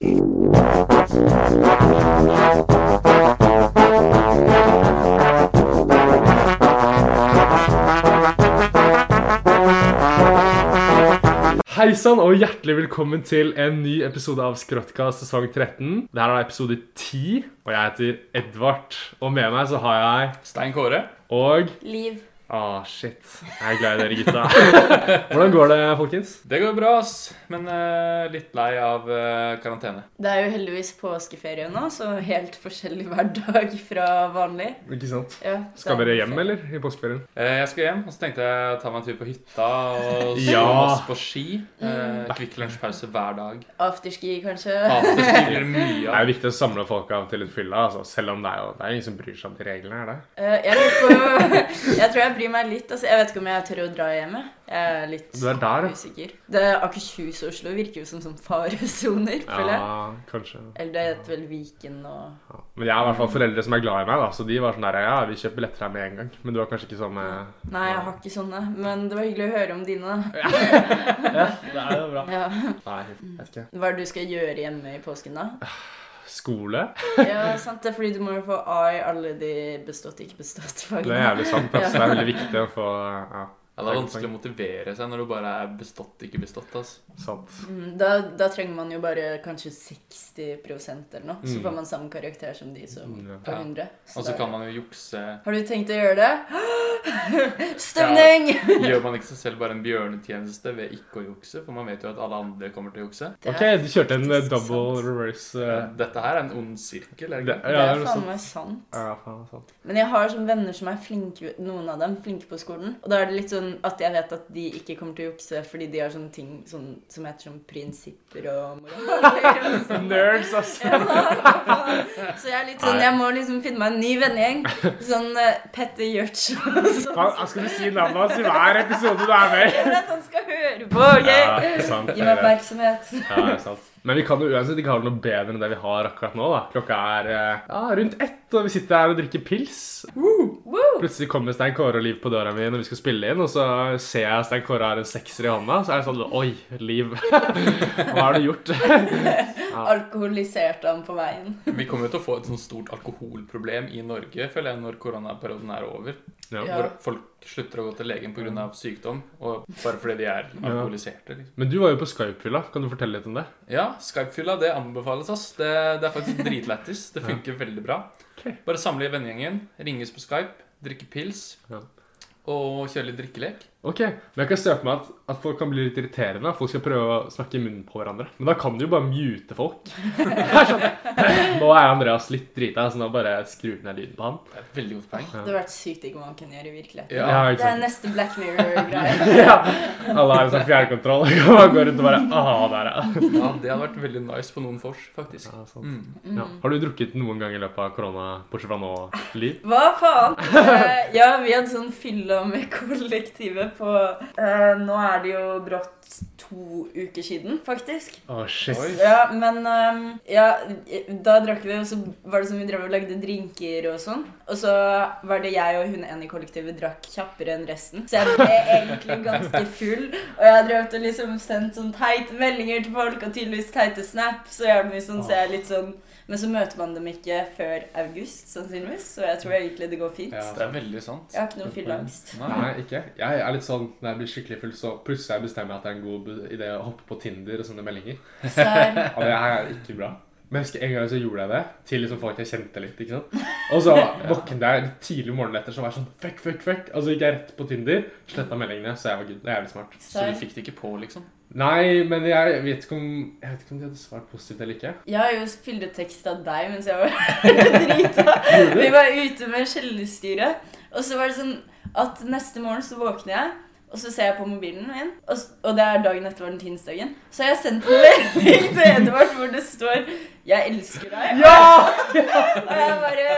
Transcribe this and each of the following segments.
Hei sann og hjertelig velkommen til en ny episode av Skråttkast sesong 13. Dette er episode 10, og jeg heter Edvard. Og med meg så har jeg Stein Kåre og Liv. Shit. Jeg er glad i dere gutta. Hvordan går det, folkens? Det går bra, ass. Men litt lei av karantene. Det er jo heldigvis påskeferie nå, så helt forskjellig hverdag fra vanlig. Ikke sant? Ja, Skal dere hjem, eller? I påskeferien? Jeg skal hjem, og så tenkte jeg å ta meg en tur på hytta og Ja. oss på ski. Kvikk lunsjpause hver dag. Afterski, kanskje. Afterski blir det mye Det av. er jo viktig å samle folk av til litt fylla, altså. Selv om det er ingen som bryr seg om de reglene, er det? Jeg lurer på... Jeg tror jeg bryr meg litt. Altså, jeg vet ikke om jeg tør å dra hjemme. Jeg er litt Du er der, ja. usikker. Det Akershus og Oslo virker jo som faresoner, føler jeg. Ja, kanskje. Eller det heter vel Viken og... Ja. Men jeg har i hvert fall foreldre som er glad i meg, da. Så de var sånn der, ja, vi kjøper billetter her med en gang. Men du har kanskje ikke sånn med... Nei, jeg har ikke sånne. Men det var hyggelig å høre om dine, da. Ja, det er jo bra. Ja. Nei, jeg vet ikke. Hva er det du skal gjøre hjemme i påsken, da? Skole? Ja, sant. Det er fordi du må jo få A i alle de bestått, ikke bestått fagene. Det er jævlig sant, altså. Det er veldig viktig å få, ja. Ja, det er vanskelig å motivere seg når du bare er bestått, ikke bestått, ass. Sant. Da trenger man jo bare kanskje 60% eller noe. Så får man samme karakter som de som Ja. får 100. Og så kan man jo jukse. Har du tenkt å gjøre det? Stemning! Gjør man ikke seg selv bare en bjørnetjeneste ved ikke å jukse? For man vet jo at alle andre kommer til å jukse. Ok, du kjørte en double reverse. Dette her er en ond sirkel, er det ikke? Det er faen meg sant. Ja, faen, sant. Men jeg har sånne venner som er flinke, noen av dem flinke på skolen. Og da er det litt sånn at jeg vet at de ikke kommer til å jukse fordi de har sånne ting sånn, som heter sånn prinsipper og moral. Nerds, altså. Ja, så jeg er litt sånn, jeg må liksom finne meg en ny vennegjeng. Sånn Petter Gjørts. Skal du si navnet hans i hver episode du er med i? Jeg vil at han skal høre på, ok? Ja, sant. Gi meg oppmerksomhet. Ja, det er sant. Men vi kan jo uansett ikke ha noe bedre enn det vi har akkurat nå, da. Klokka er rundt 1, og vi sitter her og drikker pils. Plutselig kommer Stein Kåre og Liv på døra mi når vi skal spille inn, og så ser jeg Stein Kåre har en 6er i hånda, så er det sånn, oi, Liv, hva har du gjort? Alkoholiserte han på veien. Vi kommer jo til å få et sånt stort alkoholproblem i Norge, føler jeg, når koronaperioden er over. Ja. Ja. Hvor folk slutter å gå til legen på grunn av sykdom, og bare fordi de er alkoholiserte. Liksom. Men du var jo på Skype-fylla, kan du fortelle litt om det? Ja, Skype-fylla, det anbefales, ass. Det er faktisk dritlættis. Det funker veldig bra. Okay. Bare samle i vennegjengen, ringes på Skype, drikke pils, Ja. og kjøre litt drikkelek. Ok, men jeg kan se for meg at folk kan bli litt irriterende. Folk skal prøve å snakke i munnen på hverandre. Men da kan du jo bare mute folk. Nå er Andreas litt drita, så nå bare skrur ned lyden på han. Det er et veldig godt poeng. Det hadde vært sykt ikke hva man kan gjøre i virkeligheten. Ja. Ja, Det ikke er sant? neste Black Mirror-greie. Ja, alle har en sånn fjernkontroll. Og man går rundt og bare, der ja. Ja, det hadde vært veldig nice på noen fors, faktisk. Ja, sant. Ja. Har du drukket noen gang i løpet av korona, bortsett fra nå, Liv? Hva faen? Ja, vi hadde sånn fylla med kollektivet på nå er det jo brått 2 uker siden, faktisk. Shit. Oi. Ja, men ja, da drakk vi, og så var det som vi drev og lagde drinker og sånn. Og så var det jeg og hun en i kollektivet drakk kjappere enn resten. Så jeg ble egentlig ganske full. Og jeg drev til liksom sendt sånn teite meldinger til folk, og tydeligvis teite snaps. Så jeg, sånn, så jeg er litt sånn... Men så møter man dem ikke før august, sannsynligvis. Så jeg tror egentlig det går fint. Ja, det er veldig sant. Jeg har ikke noe fylleangst. Nei, ikke. Jeg er litt sånn, når jeg blir skikkelig full, så plutselig bestemmer jeg at det er en god idé å hoppe på Tinder og sende meldinger. Serr. Og det er ikke bra. Men jeg husker en gang så gjorde jeg det, til liksom folk jeg kjente litt, ikke sant? Og så våknet jeg litt tidlig morgenen etter, så var jeg sånn, fuck. Og så gikk jeg rett på Tinder, slettet meldingene, så jeg var good. Det er jævlig smart. Så du fikk det ikke på, liksom? Nei, men jeg vet ikke om de hadde svart positivt eller ikke. Jeg har jo fylletekst av deg mens jeg var drita. Vi var ute med skjellestyret, og så var det sånn at neste morgen så våkner jeg, og så ser jeg på mobilen min, og det er dagen etter valentinsdagen. Så jeg har sendt en melding til Edvard hvor det står 'Jeg elsker deg'. Ja! Og jeg bare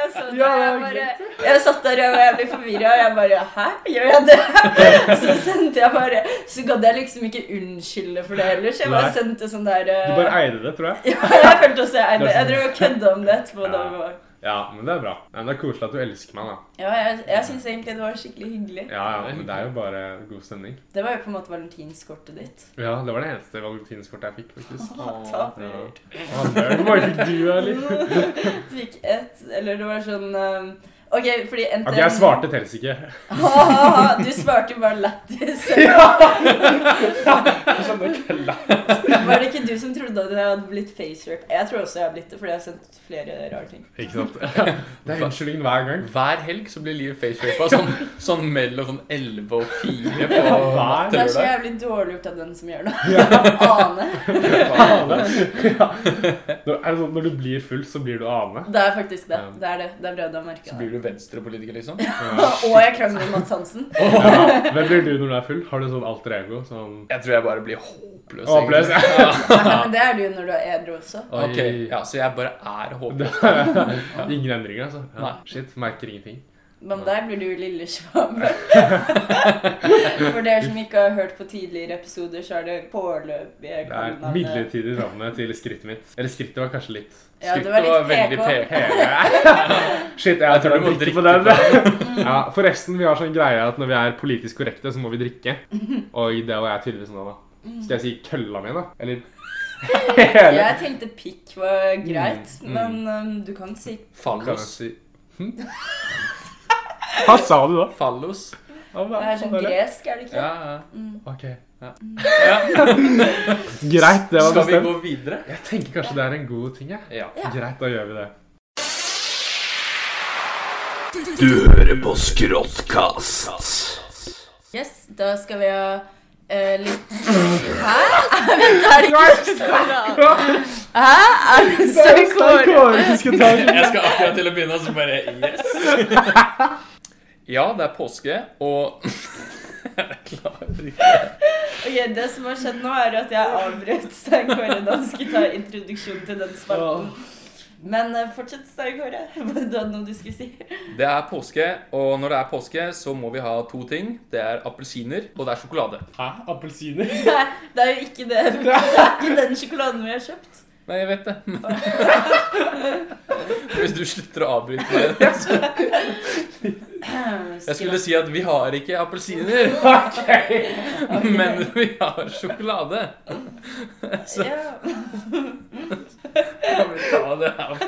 jeg satt der og jeg ble forvirret, og jeg bare 'Hæ? Gjør jeg det?' Så sendte jeg bare, så gadd jeg liksom ikke unnskylde for det heller, så jeg bare sendte sånn der Du bare eide det, tror jeg. Ja, jeg følte også jeg drev og kødda om det etterpå da vi var Ja, men det er bra. Men det er koselig at du elsker meg, da. Ja, jeg synes egentlig det var skikkelig hyggelig. Ja, men det er jo bare god stemning. Det var jo på en måte valentinskortet ditt. Ja, det var det eneste valentinskortet jeg fikk, faktisk. Taper. Hvor mange fikk du, eller? Fikk ett, eller det var sånn... Ok, fordi NTN... Ok, jeg svarte tels ikke. Du svarte jo bare lættis. Sånn ikke lett. Var det ikke du som trodde at jeg hadde blitt facerap? Jeg tror også jeg har blitt det, fordi jeg har sendt flere rare ting. Ikke sant? Det er unnskyldningen hver gang. Hver helg så blir Liv facerapa sånn mellom sånn 11 og 4 på Det er så lørdag. jævlig dårlig gjort av den som gjør det. Ane. Når du blir full, så blir du ane. Det er faktisk det. Det er det. Det er bra du har merket Så det. blir du venstrepolitiker, liksom. Og jeg krangler med Mats Hansen. Ja. Hvem blir du når du er full? Har du sånn alter ego? Sånn... Jeg tror jeg bare blir håpløs. Håpløs, egentlig. Nei, men det er du når du er edru også. Ok, ja, så jeg bare er håpløs. Ingen endringer, altså. Ja. Nei. Shit, merker ingenting. Men der blir du lille svabe. For dere som ikke har hørt på tidligere episoder, så er det foreløpig Det er midlertidig navnet til skrittet mitt. Eller skrittet var kanskje litt. Ja, det var litt veldig PK. Shit, jeg tror du jeg må drikker drikke på den. Ja, forresten, vi har sånn greie at når vi er politisk korrekte, så må vi drikke. Og det var jeg tydeligvis nå, da. Skal jeg si kølla mi, da? Eller hele? Jeg tenkte pikk var greit, men du kan si Kan jeg Fallos. si... Hva sa du da? Fallos. det er sånn gresk, er det ikke? Ja. Ok. Ja. Greit, det var Skal vi bestemt. gå videre? Jeg tenker kanskje det er en god ting, jeg. Ja. Ja. Greit, da gjør vi det. Du hører på Skråttkast. Yes, da skal vi ha litt... Hæ? Vent, er det ikke... Hæ? Er det så kåre? Du skal ta Jeg skal akkurat til å begynne, så bare yes. Ja, det er påske, og jeg klarer ikke. Ok, det som har skjedd nå er at jeg avbrøt Stein Kåre da han skulle ta introduksjon til den spalten. Men fortsett, Stein Kåre. Hva er det noe du skulle si? Det er påske, og når det er påske, så må vi ha to ting. Det er appelsiner, og det er sjokolade. Hæ? Appelsiner? Nei, det er jo ikke det. Det er ikke den sjokoladen vi har kjøpt. Nei, jeg vet det. Hvis du slutter å avbryte meg. Så. Jeg skulle si at vi har ikke appelsiner, men vi har sjokolade. Så Ja. kan vi ta det her.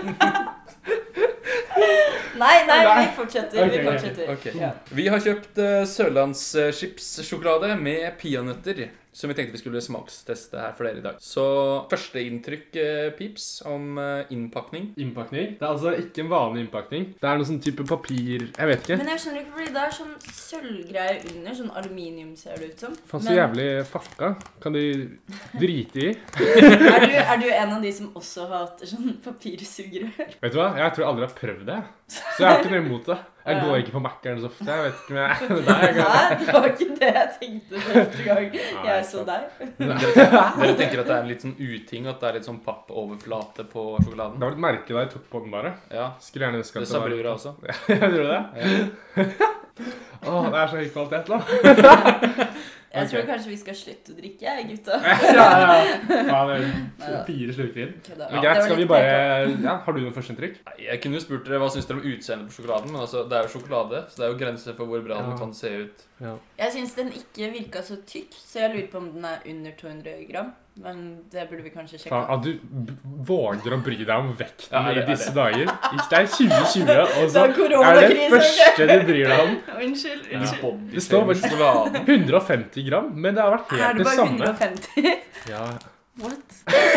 Nei, vi fortsetter. Ok, Vi fortsetter. Ok. Ja. Vi har kjøpt Sørlandschips-sjokolade med peanøtter, som vi tenkte vi skulle smaksteste her for dere i dag. Så første inntrykk, Pips, om innpakning. Innpakning? Det er altså ikke en vanlig innpakning. Det er noe sånn type papir. Jeg vet ikke. Men jeg skjønner ikke, fordi det er sånn sølvgreie under, sånn aluminium ser det ut som. Faen så jævlig fakka. Kan de drite i? Er du en av de som også hater sånn papirsugerør? Vet du hva? Jeg tror jeg aldri har prøvd det. Så jeg har ikke noe imot det. Jeg går ikke på Mac-eren så ofte. Jeg vet ikke om jeg... Nei, det var ikke det jeg tenkte første gang jeg så deg. Dere tenker at det er en litt sånn uting, at det er litt sånn pappoverflate på sjokoladen? Det var et merke da jeg tok på den bare. Ja, Skulle gjerne ønske at det sa brura også. Jeg tror det. Åh, det er så høy kvalitet da. Jeg tror Ok. kanskje vi skal slutte å drikke, gutta. Ja. Faen, det er 4 slukker inn. Kødda. Men Det greit, var skal vi litt bare... PK. Ja, har du noe førsteinntrykk? Nei, jeg kunne jo spurt dere hva synes dere om utseendet på sjokoladen, men altså, det er jo sjokolade, så det er jo grenser for hvor bra Ja. den kan se ut. Ja. Jeg synes den ikke virket så tykk, så jeg lurer på om den er under 200 gram. Men det burde vi kanskje sjekke. Faen, at du våger å bry deg om vekten Ja, i disse dager. Det er 2020, og så Det er er det koronakrise, første du bryr deg om. Unnskyld. Det står bare sjokoladen. 150 gram, men det har vært Er helt det det bare samme. 150? Ja, What?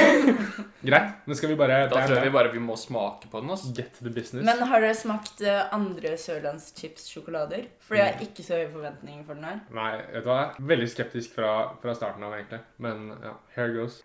greit. Men skal vi bare... Da tror jeg vi bare må smake på den, altså. Get to the business. Men har dere smakt andre Sørlandschips-sjokolader? For jeg har ikke så høye forventninger for den her. Nei, vet du hva? Jeg er veldig skeptisk fra starten av, egentlig. Men ja, here goes.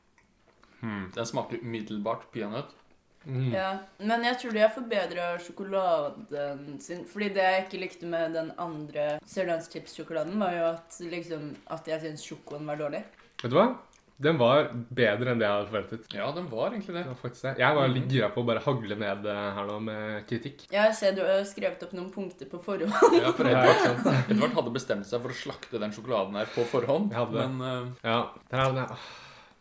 Den smaker umiddelbart peanøtt. Ja, men jeg tror de har forbedret sjokoladen sin. Fordi det jeg ikke likte med den andre Sørlandschips-sjokoladen, var jo at, liksom, at jeg synes sjokoen var dårlig. Vet du hva? Den var bedre enn det jeg hadde forventet. Ja, den var egentlig det. Det var faktisk det. Jeg var litt gira på å bare hagle ned her nå med kritikk. Jeg ser du har skrevet opp noen punkter på forhånd. Ja, for Edvard hadde bestemt seg for å slakte den sjokoladen her på forhånd. Jeg hadde det. Men Ja,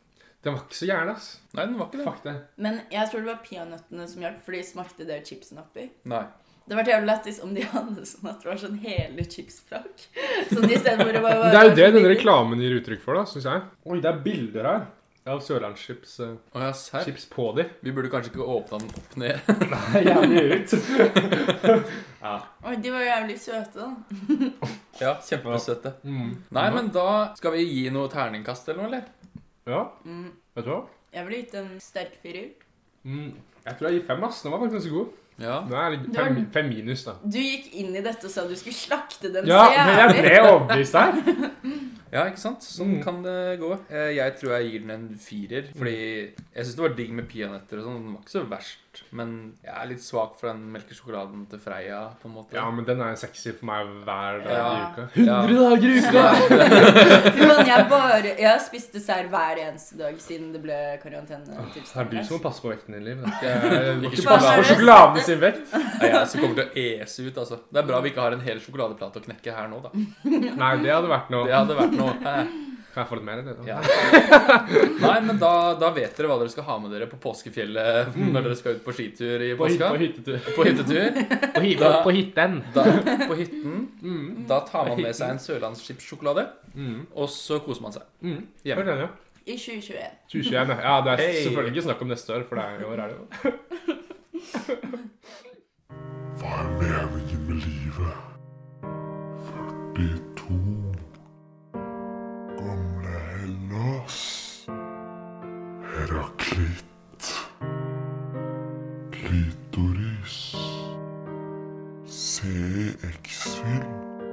Den var ikke så gæren, ass. Nei, den var ikke det. Fuck det. Men jeg tror det var peanøttene som hjalp, for de smakte det chipsen oppi. Nei. Det var jævlig lættis om de hadde sånn at det var sånn hele chipsflak. Sånn i stedet hvor det var... Det er jo det denne reklamen gir uttrykk for, da, synes jeg. Oi, det er bilder her. Av Sørlandschips Ja, serr. chips på de. Vi burde kanskje ikke åpne den opp ned. Nei, jævlig ut. Ja. Oi, de var jævlig søte da. Ja, kjempesøte. Nei, men da skal vi gi noe terningkast eller noe, eller? Ja, vet du hva? Jeg ville gitt en sterk 4. Jeg tror jeg gir 5, ass. Den var faktisk ganske god. Ja. Den er litt 5 minus, da. Du gikk inn i dette og sa du skulle slakte dem Ja, så men jeg ble overbevist her. Ja, ikke sant? Sånn kan det gå. Jeg tror jeg gir den en 4, fordi jeg synes det var digg med peanøtter og sånn. Den var ikke så verst, men jeg er litt svak for den melkesjokoladen til Freia, på en måte. Ja, men den er sexy for meg hver dag i uka. Ja. 100 dager i uka! Jeg har spist dessert hver eneste dag siden det ble karantene. Det er du som må passe på vekten din, Liv. Jeg må ikke Ikke passe på bare- sjokoladen sin vekt. Det er jeg som kommer til å ese ut, altså. Det er bra vi ikke har en hel sjokoladeplate å knekke her nå, da. Nei, det hadde vært noe. Det hadde vært noe. Kan jeg få litt mer av det? Ja. Nei, men da vet dere hva dere skal ha med dere på påskefjellet når dere skal ut på skitur i påska. På hyttetur. På hyttetur. På hytten. På hytten. Da tar man med seg en sørlandschipssjokolade, og så koser man seg. Hør den, ja. I 2021. 2021, ja. Ja, det er Hei. selvfølgelig ikke snakk om neste år, for det er i år er det jo. Hva er meningen med livet? 42 gamle Hellas. Heraklitt. Klitoris. CX-film.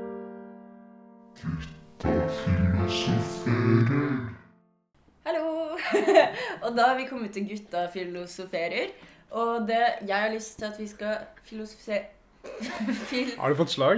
Gutta filosoferer. Hallo! Og da har vi kommet til gutta filosoferer. Og det jeg har lyst til at vi skal filosofere... Har du fått slag?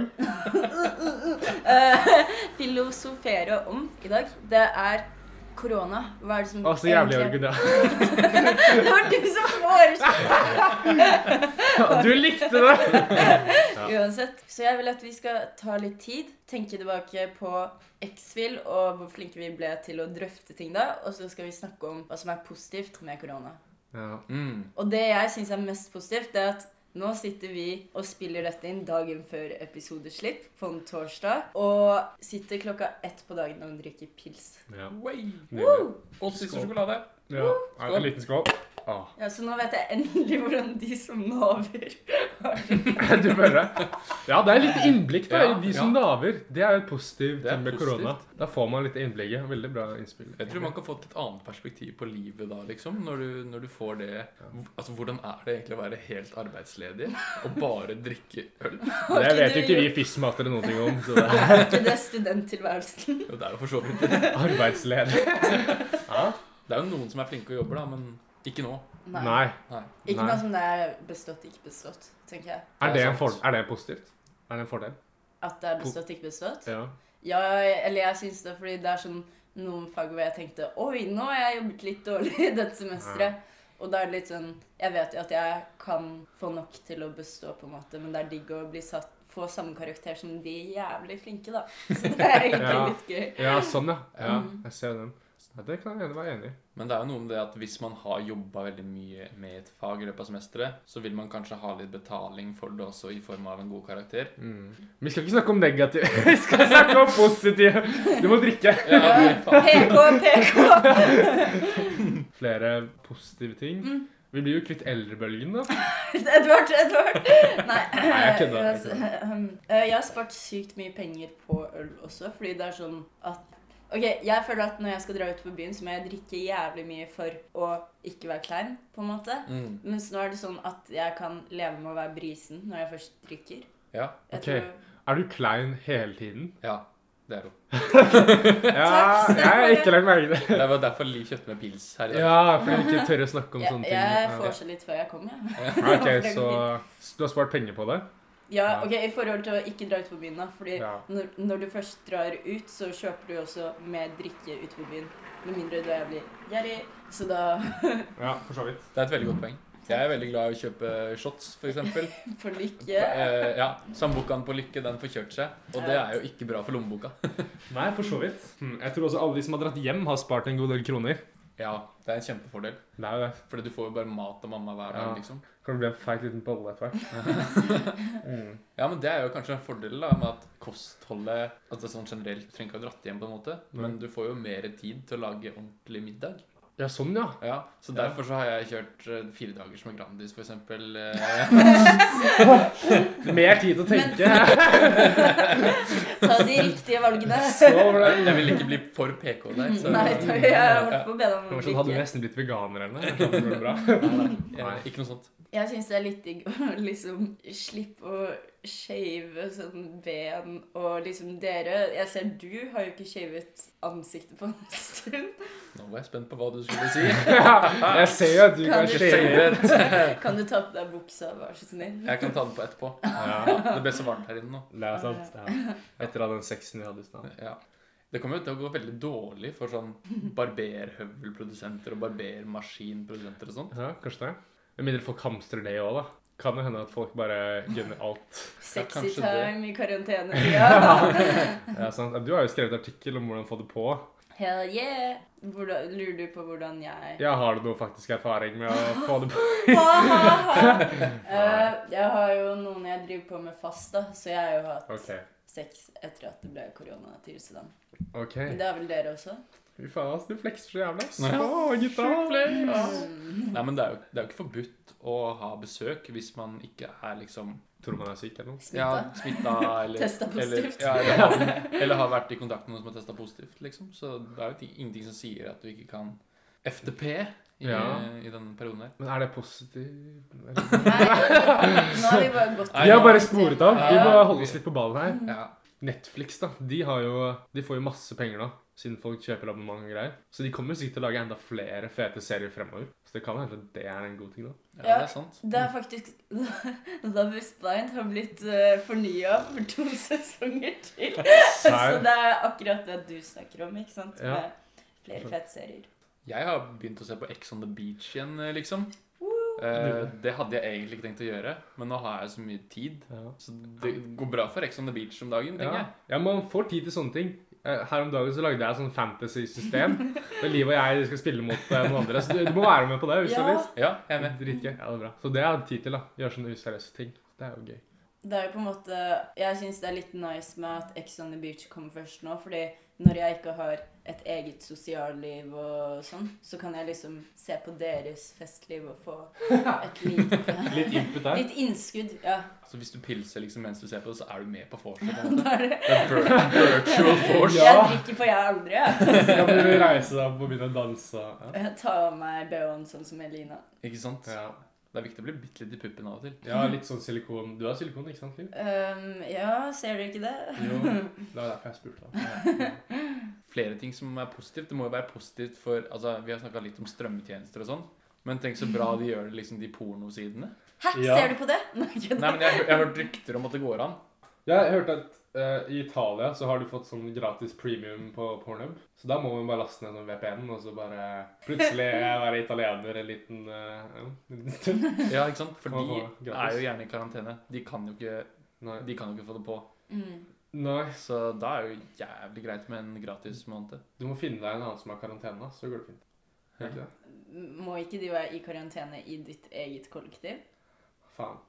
Filosofere om i dag, det er korona. Hva er det som Å, så jævlig Jørgen, ja. Det var du som foreslo! Du likte det! Uansett. Så jeg vil at vi skal ta litt tid, tenke tilbake på X-Fil og hvor flinke vi ble til å drøfte ting da, og så skal vi snakke om hva som er positivt med korona. Ja. Og det jeg synes er mest positivt, det er at nå sitter vi og spiller dette inn dagen før episodeslipp på en torsdag, og sitter 1:00 på dagen og drikker pils. Ja. Way. Woo! Og siste sjokolade. Ja. En liten skål. Ah. Ja, så nå vet jeg endelig hvordan de som naver har det. Du føler det? Ja, det er litt innblikk da, Ja, i de som naver. Det er jo et positivt Det er ting med positivt. korona. Da får man litt innblikk. Veldig bra innspill. Jeg tror man kan få et annet perspektiv på livet da, liksom, når du får det. Altså, hvordan er det egentlig å være helt arbeidsledig og bare drikke øl? Det vet jo ikke vi FIS-matere noen ting om, så det er Er ikke det studenttilværelsen? Jo, det er jo for så vidt det. arbeidsledig. Ja. Det er jo noen som er flinke å jobbe da, men ikke nå. Nei. Ikke Nei. noe som det er bestått, ikke bestått, tenker jeg. Er det, sant. er det positivt? Er det en fordel? At det er bestått, ikke bestått? Ja. Ja, eller jeg synes det, fordi det er sånn noen fag hvor jeg tenkte, oi, nå har jeg jobbet litt dårlig dette semesteret. Og da er det litt sånn, jeg vet jo at jeg kan få nok til å bestå på en måte, men det er digg å bli få samme karakter som de jævlig flinke da. Så det er egentlig Ja. litt gøy. Ja, sånn ja. Ja, jeg ser den. Ja, det kan jeg være enig i. Men det er jo noe med det at hvis man har jobbet veldig mye med et fag i løpet av semesteret, så vil man kanskje ha litt betaling for det også i form av en god karakter. Vi skal ikke snakke om negativ. Vi skal snakke om positiv. Du må drikke. Ja, PK! Flere positive ting. Vi blir jo kvitt eldrebølgen da. Edvard! Nei, jeg kødder. jeg har spart sykt mye penger på øl også, fordi det er sånn at ok, jeg føler at når jeg skal dra ut på byen, så må jeg drikke jævlig mye for å ikke være klein, på en måte. Mens nå er det sånn at jeg kan leve med å være brisen når jeg først drikker. Ja, Jeg Ok. tror... Er du klein hele tiden? ja, det er jo. Ja, jeg har ikke lagt merke til det. Det var derfor Liv kjøpte med pils her i dag. Ja, fordi vi ikke tør å snakke om sånne ting. Jeg Ja. får seg litt før jeg kom, ja. Ja, ok, så du har spart penger på det? Ja, ok, i forhold til å ikke dra ut på byen da, fordi Ja. når du først drar ut, så kjøper du også med drikke ut på byen, med mindre du er jævlig gjerrig, så da Ja, for så vidt. Det er et veldig godt poeng. Jeg er veldig glad i å kjøpe shots, for eksempel. for lykke. Ja, sambucaen på Lykke, den får kjørt seg. Og det er jo ikke bra for lommeboka. Nei, for så vidt. Jeg tror også alle de som har dratt hjem har spart en god del kroner. Ja, det er en kjempefordel. Det er jo det. Fordi du får jo bare mat av mamma hver dag, Ja. liksom. Kan det bli en feil liten bolle etter hvert. Ja, men det er jo kanskje en fordel da, med at kostholdet, altså sånn generelt, du trenger ikke å ha dratt hjem på en måte, men du får jo mer tid til å lage ordentlig middag. Ja, sånn ja. Ja, så derfor så har jeg kjørt 4 dagers med Grandis, for eksempel. Mer tid å tenke. Ta de riktige valgene. Så var det. Jeg vil ikke bli for PK der. Så. Nei, takk, jeg har holdt på å be deg om å Sånn, hadde du ikke. nesten blitt veganer eller noe? Sånn, går det bra? Nei, ikke noe sånt. Jeg synes det er litt digg å liksom slippe å shave sånn ben og liksom dere. Jeg ser du har jo ikke shavet ansiktet på en stund. Nå var jeg spent på hva du skulle si. Jeg ser jo at du Kan kan du shave. Kan du ta på deg buksa, vær så snill? Jeg kan ta den på etterpå. Ja, Det ble så varmt her inne nå. det er sant. Ja. Etter all den sexen vi hadde i stedet. Ja. Det kommer jo til å gå veldig dårlig for sånn barberhøvelprodusenter og barbermaskinprodusenter og sånt. Ja, kanskje det. Med mindre folk hamstrer det også, da. Kan jo hende at folk bare gunner alt. Sexy kanskje det. time i karantenetida. Ja, sant. Du har jo skrevet artikkel om hvordan få det på. Hell yeah! Lurer du på hvordan jeg... Ja, har du noe faktisk erfaring med å få det på? Jeg har jo noen jeg driver på med fast, da, så jeg har jo hatt Ok, sex etter at det ble korona til Russland. ok. Men det har vel dere også? Fy faen, ass, du flekser så jævlig, ass. Ja. Å, gutta. Nei, men det er jo ikke forbudt å ha besøk hvis man ikke er liksom Tror man er syk eller noe? Smitta? ja, smitta eller Testet positivt. eller har vært i kontakt med noen som har testet positivt, liksom. Så det er jo ingenting som sier at du ikke kan FTP Ja. i den perioden her. Men er det positivt? Nei, nå har vi bare gått... Vi har bare sporet av. Vi må holde oss litt på ballen her. Ja. Netflix, da, de får jo masse penger da, siden folk kjøper abonnement og greier. Så de kommer sikkert til å lage enda flere fete serier fremover. Så det kan hende at det er en god ting da. Ja, det er sant. Det er faktisk... Love is Blind har blitt fornyet for 2 sesonger til. Så det er akkurat det du snakker om, ikke sant? Ja. Med flere fete serier. Jeg har begynt å se på Ex on the Beach igjen, liksom. Det hadde jeg egentlig ikke tenkt å gjøre, men nå har jeg så mye tid. Ja. Så det går bra for Ex on the Beach om dagen, tenker Ja. jeg. Ja, man får tid til sånne ting. Her om dagen så lagde jeg et sånn fantasy-system. Der Liv og jeg skal spille mot noen andre. Så du må være med på det hvis du har lyst. Ja, jeg er med. Dritgøy. Ja, det er bra. Så det har jeg tid til da. Gjøre sånne useriøse ting. Det er jo gøy. Det er jo på en måte... Jeg synes det er litt nice med at Ex on the Beach kommer først nå, fordi når jeg ikke har et eget sosialliv og sånn, så kan jeg liksom se på deres festliv og få et lite... Litt input der. Litt innskudd, ja. Så hvis du pilser liksom mens du ser på det, så er du med på vorset. Da er det... Det er virtual force. Ja. Jeg drikker for jeg aldri, ja. Så kan du reise deg opp og begynne å danse. Ja. Jeg tar av meg BH-en sånn som Elina. Ikke sant? Ja. Det er viktig å bli bitte litt i puppen av og til. Ja, litt sånn silikon. Du har silikon, ikke sant, Liv? Ja, ser du ikke det? Jo, det var derfor jeg spurte da. Flere ting som er positivt. Det må jo være positivt for... Altså, vi har snakket litt om strømmetjenester og sånn. Men tenk så bra de gjør det, liksom, de pornosidene. Hæ, Ja. ser du på det? Nei, ikke Nei, men jeg har hørt rykter om at det går an. Ja, jeg hørte at i Italia så har du fått sånn gratis premium på Pornhub. Så da må man bare laste ned sånn VPN, og så bare plutselig være italiener en liten stund. Ja, ikke sant? For Kan man de få gratis? er jo gjerne i karantene. De kan jo ikke få det på. Mm. Nei, Så da er det jo jævlig greit med en gratis måned. du må finne deg en annen som har karantene, så går det fint. Er ikke det? Må ikke de være i karantene i ditt eget kollektiv? Faen.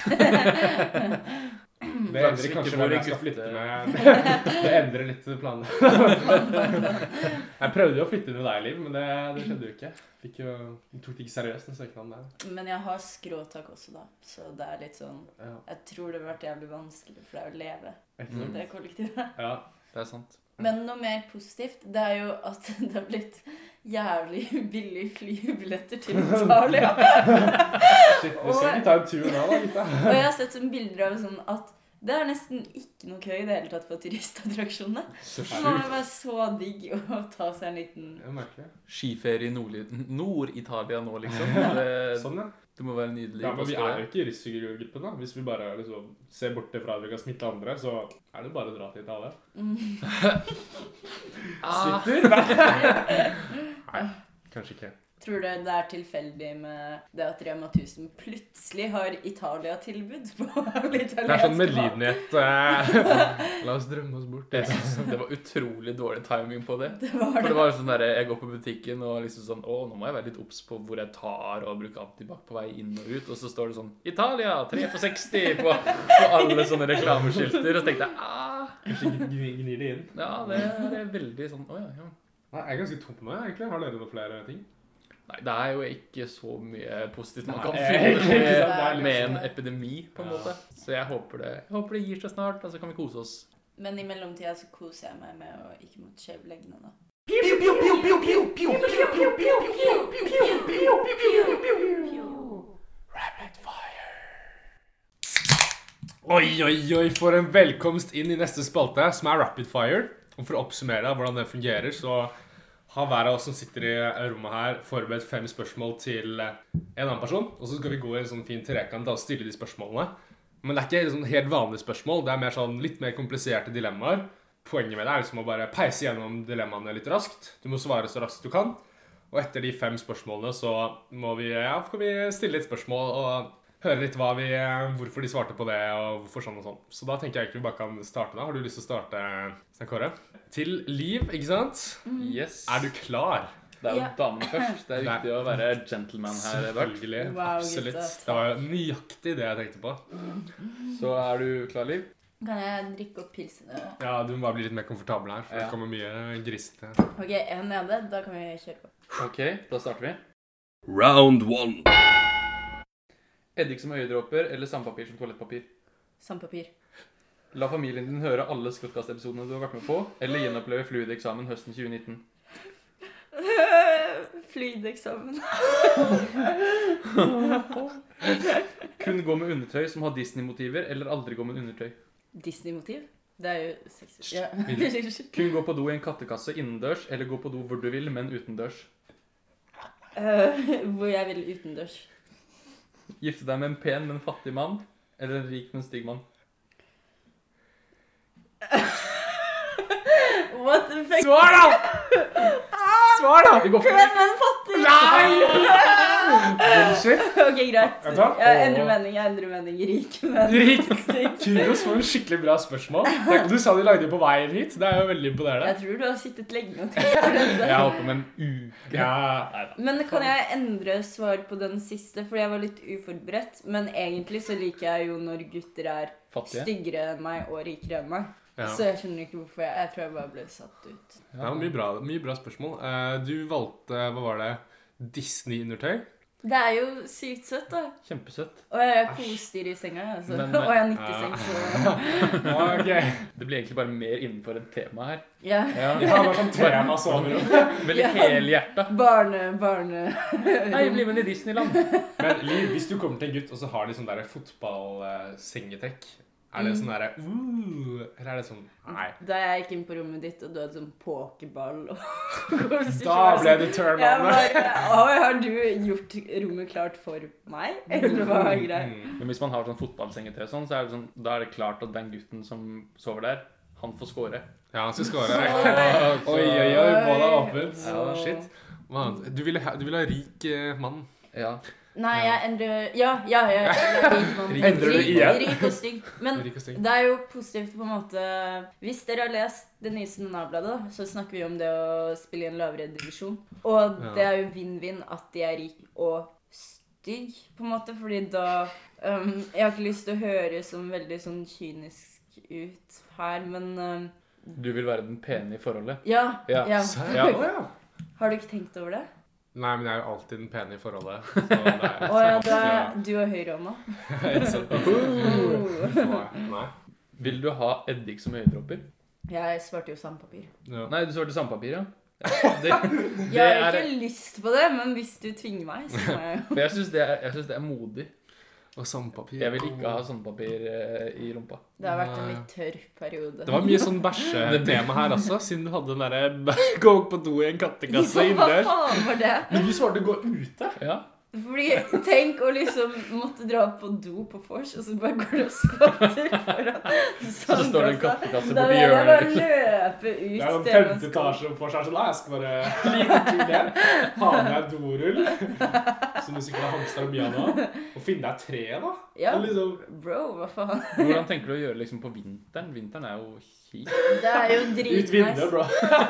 Det endrer Kanskje kanskje ikke hvor hvor jeg skal gutte- flytte med. Det endrer litt planene. Jeg prøvde jo å flytte inn med deg, Liv, men det skjedde jo ikke. Du tok det ikke seriøst, den søknaden der. Men jeg har skråtak også da, så det er litt sånn... Ja, Jeg tror det har vært jævlig vanskelig for deg å leve ikke i sant? det kollektivet. Ja. Det er sant. Men noe mer positivt, det er jo at det har blitt jævlig billig flybilletter til Italia. Shit, nå skal vi ta en tur nå da, gutta. Og jeg har sett sånne bilder av sånn at det er nesten ikke noe kø i det hele tatt på turistattraksjonene. Så Det må sjukt. være så digg å ta seg en liten... Jeg merker det. Skiferie i Nord-Italia nå, liksom. Sånn, ja. Det må være nydelig. Ja, men vi Hva skal er jo ikke i risikogruppen da. Hvis vi bare liksom ser borte fra at vi kan smitte andre, så er det bare å dra til Italia. Ah. Smitter? Nei, kanskje ikke. Tror du det er tilfeldig med det at Rema 1000 plutselig har Italia-tilbud på litt Det er sånn medlidenhet. La oss drømme oss bort. Jeg synes det var utrolig dårlig timing på det. Det var For det. det var sånn der, jeg går på butikken og liksom sånn, nå må jeg være litt obs på hvor jeg tar og bruker antibac på vei inn og ut. Og så står det sånn, Italia, 3 for 60 på alle sånne reklameskilter. Og så tenkte jeg, Kanskje gnir det inn. ja, det er veldig sånn, ja. Nei, jeg er ganske tom nå, egentlig. Har dere noen flere ting? Nei, det er jo ikke så mye positivt man kan Nei, finne ikke sant, det er litt med en sånn. epidemi, på en Ja. måte. Så jeg håper det gir seg snart, og så kan vi kose oss. Men i mellomtida så koser jeg meg med å ikke måtte skjeve leggene da. Oi, for en velkomst inn i neste spalte, som er Rapid Fire. Og for å oppsummere hvordan det fungerer, så har hver av oss som sitter i rommet her forberedt 5 spørsmål til en annen person. Og så skal vi gå i en sånn fin trekant og stille de spørsmålene. Men det er ikke sånn helt vanlige spørsmål, det er mer sånn litt mer kompliserte dilemmaer. Poenget med det er liksom å bare peise gjennom dilemmaene litt raskt. Du må svare så raskt du kan. Og etter de 5 spørsmålene så får vi stille litt spørsmål og høre litt hvorfor de svarte på det, og hvorfor sånn og sånn. Så da tenker jeg egentlig vi bare kan starte da. Har du lyst til å starte, Stein Kåre? Til Liv, ikke sant? Yes. Er du klar? Det er jo Ja. damene først. Det er viktig å være gentleman her, Edvard. Selvfølgelig. Wow, Absolutt. gutta. Det var nøyaktig det jeg tenkte på. Så er du klar, Liv? Kan jeg drikke opp pilsene? Ja, du må bare bli litt mer komfortabel her, for Ja. det kommer mye grisete. Ok, jeg er nede. Da kan vi kjøre på. Ok, da starter vi. Round 1. Eddik som øyedråper eller sandpapir som toalettpapir? Sandpapir. La familien din høre alle Skråttkast-episodene du har vært med på, eller gjenoppleve fluideksamen høsten 2019. Flydeeksamen. Kun gå med undertøy som har Disney-motiver, eller aldri gå med undertøy. Disney-motiv. Det er jo sexy. Ja. Kun gå på do i en kattekasse innendørs, eller gå på do hvor du vil, men utendørs. Hvor jeg vil utendørs. Gifte deg med en pen, men fattig mann, eller en rik, men stygg mann. What the fuck? Svar da! Svar da! Vi går for Pen, men fattig! Bullshit. Ok, greit. Vet du hva? Jeg endrer mening. Rik, men Rik. stygg. Kudos for en skikkelig bra spørsmål. Du sa de lagde det på veien hit. Det er jo veldig imponerende. Jeg tror du har sittet lenge og tenkt på dette. Jeg har holdt på med en uke. Ja. Men kan jeg endre svar på den siste, fordi jeg var litt uforberedt. Men egentlig så liker jeg jo når gutter er Fattige. styggere enn meg og rikere enn meg. Ja. Så jeg skjønner ikke hvorfor jeg tror jeg bare ble satt ut. Ja, mye bra spørsmål. Du valgte, hva var det, Disney-undertøy? Det er jo sykt søtt, da. Kjempesøtt. Og jeg er kosedyr i senga, altså. Men, Og jeg har 90 seng, så Ok. Det blir egentlig bare mer innenfor et tema her. ja. Ja. Ja, det var sånn tema soverom. Veldig Ja. helhjerta. Barne. Nei, bli med i Disneyland. Men Liv, hvis du kommer til en gutt, og så har de sånn der fotball-sengetrekk, er det sånn der, eller er det sånn, nei. Da jeg gikk inn på rommet ditt, og du hadde sånn pokeball og Da ble det turn Jeg on. bare, har du gjort rommet klart for meg? Eller hva er greit? Men hvis man har sånn fotballsengetøy og sånn, så er det sånn, da er det klart at den gutten som sover der, han får score. Ja, han skal score. Så- Oi, bålet er åpent. Ja. Shit. Hva annet? Du ville ha rik mann. Ja. Nei, jeg endrer Ja, rik mann. Endrer du igjen? Rik og stygg. Men Rik og stygg. det er jo positivt på en måte. Hvis dere har lest det nye Navnebladet, da, så snakker vi om det å spille i en lavere divisjon. Og Ja. det er jo vinn-vinn at de er rik og stygg, på en måte, fordi da Jeg har ikke lyst til å høre som veldig sånn kynisk ut her, men Du vil være den pene i forholdet. ja. Ja. ja. Ja. Har du ikke tenkt over det? Nei, men jeg er jo alltid den pene i forholdet. Så det er, Å ja, da er du og høyrehånda. Ikke sant? Nei. Vil du ha eddik som øyedråper? Jeg svarte jo sandpapir. Ja. Nei, du svarte sandpapir, ja. Det Jeg har er, ikke lyst på det, men hvis du tvinger meg, så må jeg jo. for jeg synes det er modig. Og sandpapir. Jeg vil ikke ha sandpapir i rumpa. Det har vært en litt tørr periode. Det var mye sånn bæsje-tema her også, siden du hadde den derre gå på do i en kattekasse Hva innendørs. faen var det? Men du svarte gå ute. Ja. Fordi tenk å liksom måtte dra på do på vors, og så bare går du og skvatter foran Så står det en kattekasse Da borti vil jeg bare hjørnet. løpe ut. Det er en til 50 etasje for seg, så da jeg skal bare lite tur ned, ha med deg dorull, som du sikkert har hamstret mye av nå, og finne deg et tre da. Ja, Og liksom, bro, hva faen? Hvordan tenker du å gjøre liksom på vinteren? Vinteren er jo kjip. Det er jo ut vinduet, dritnice.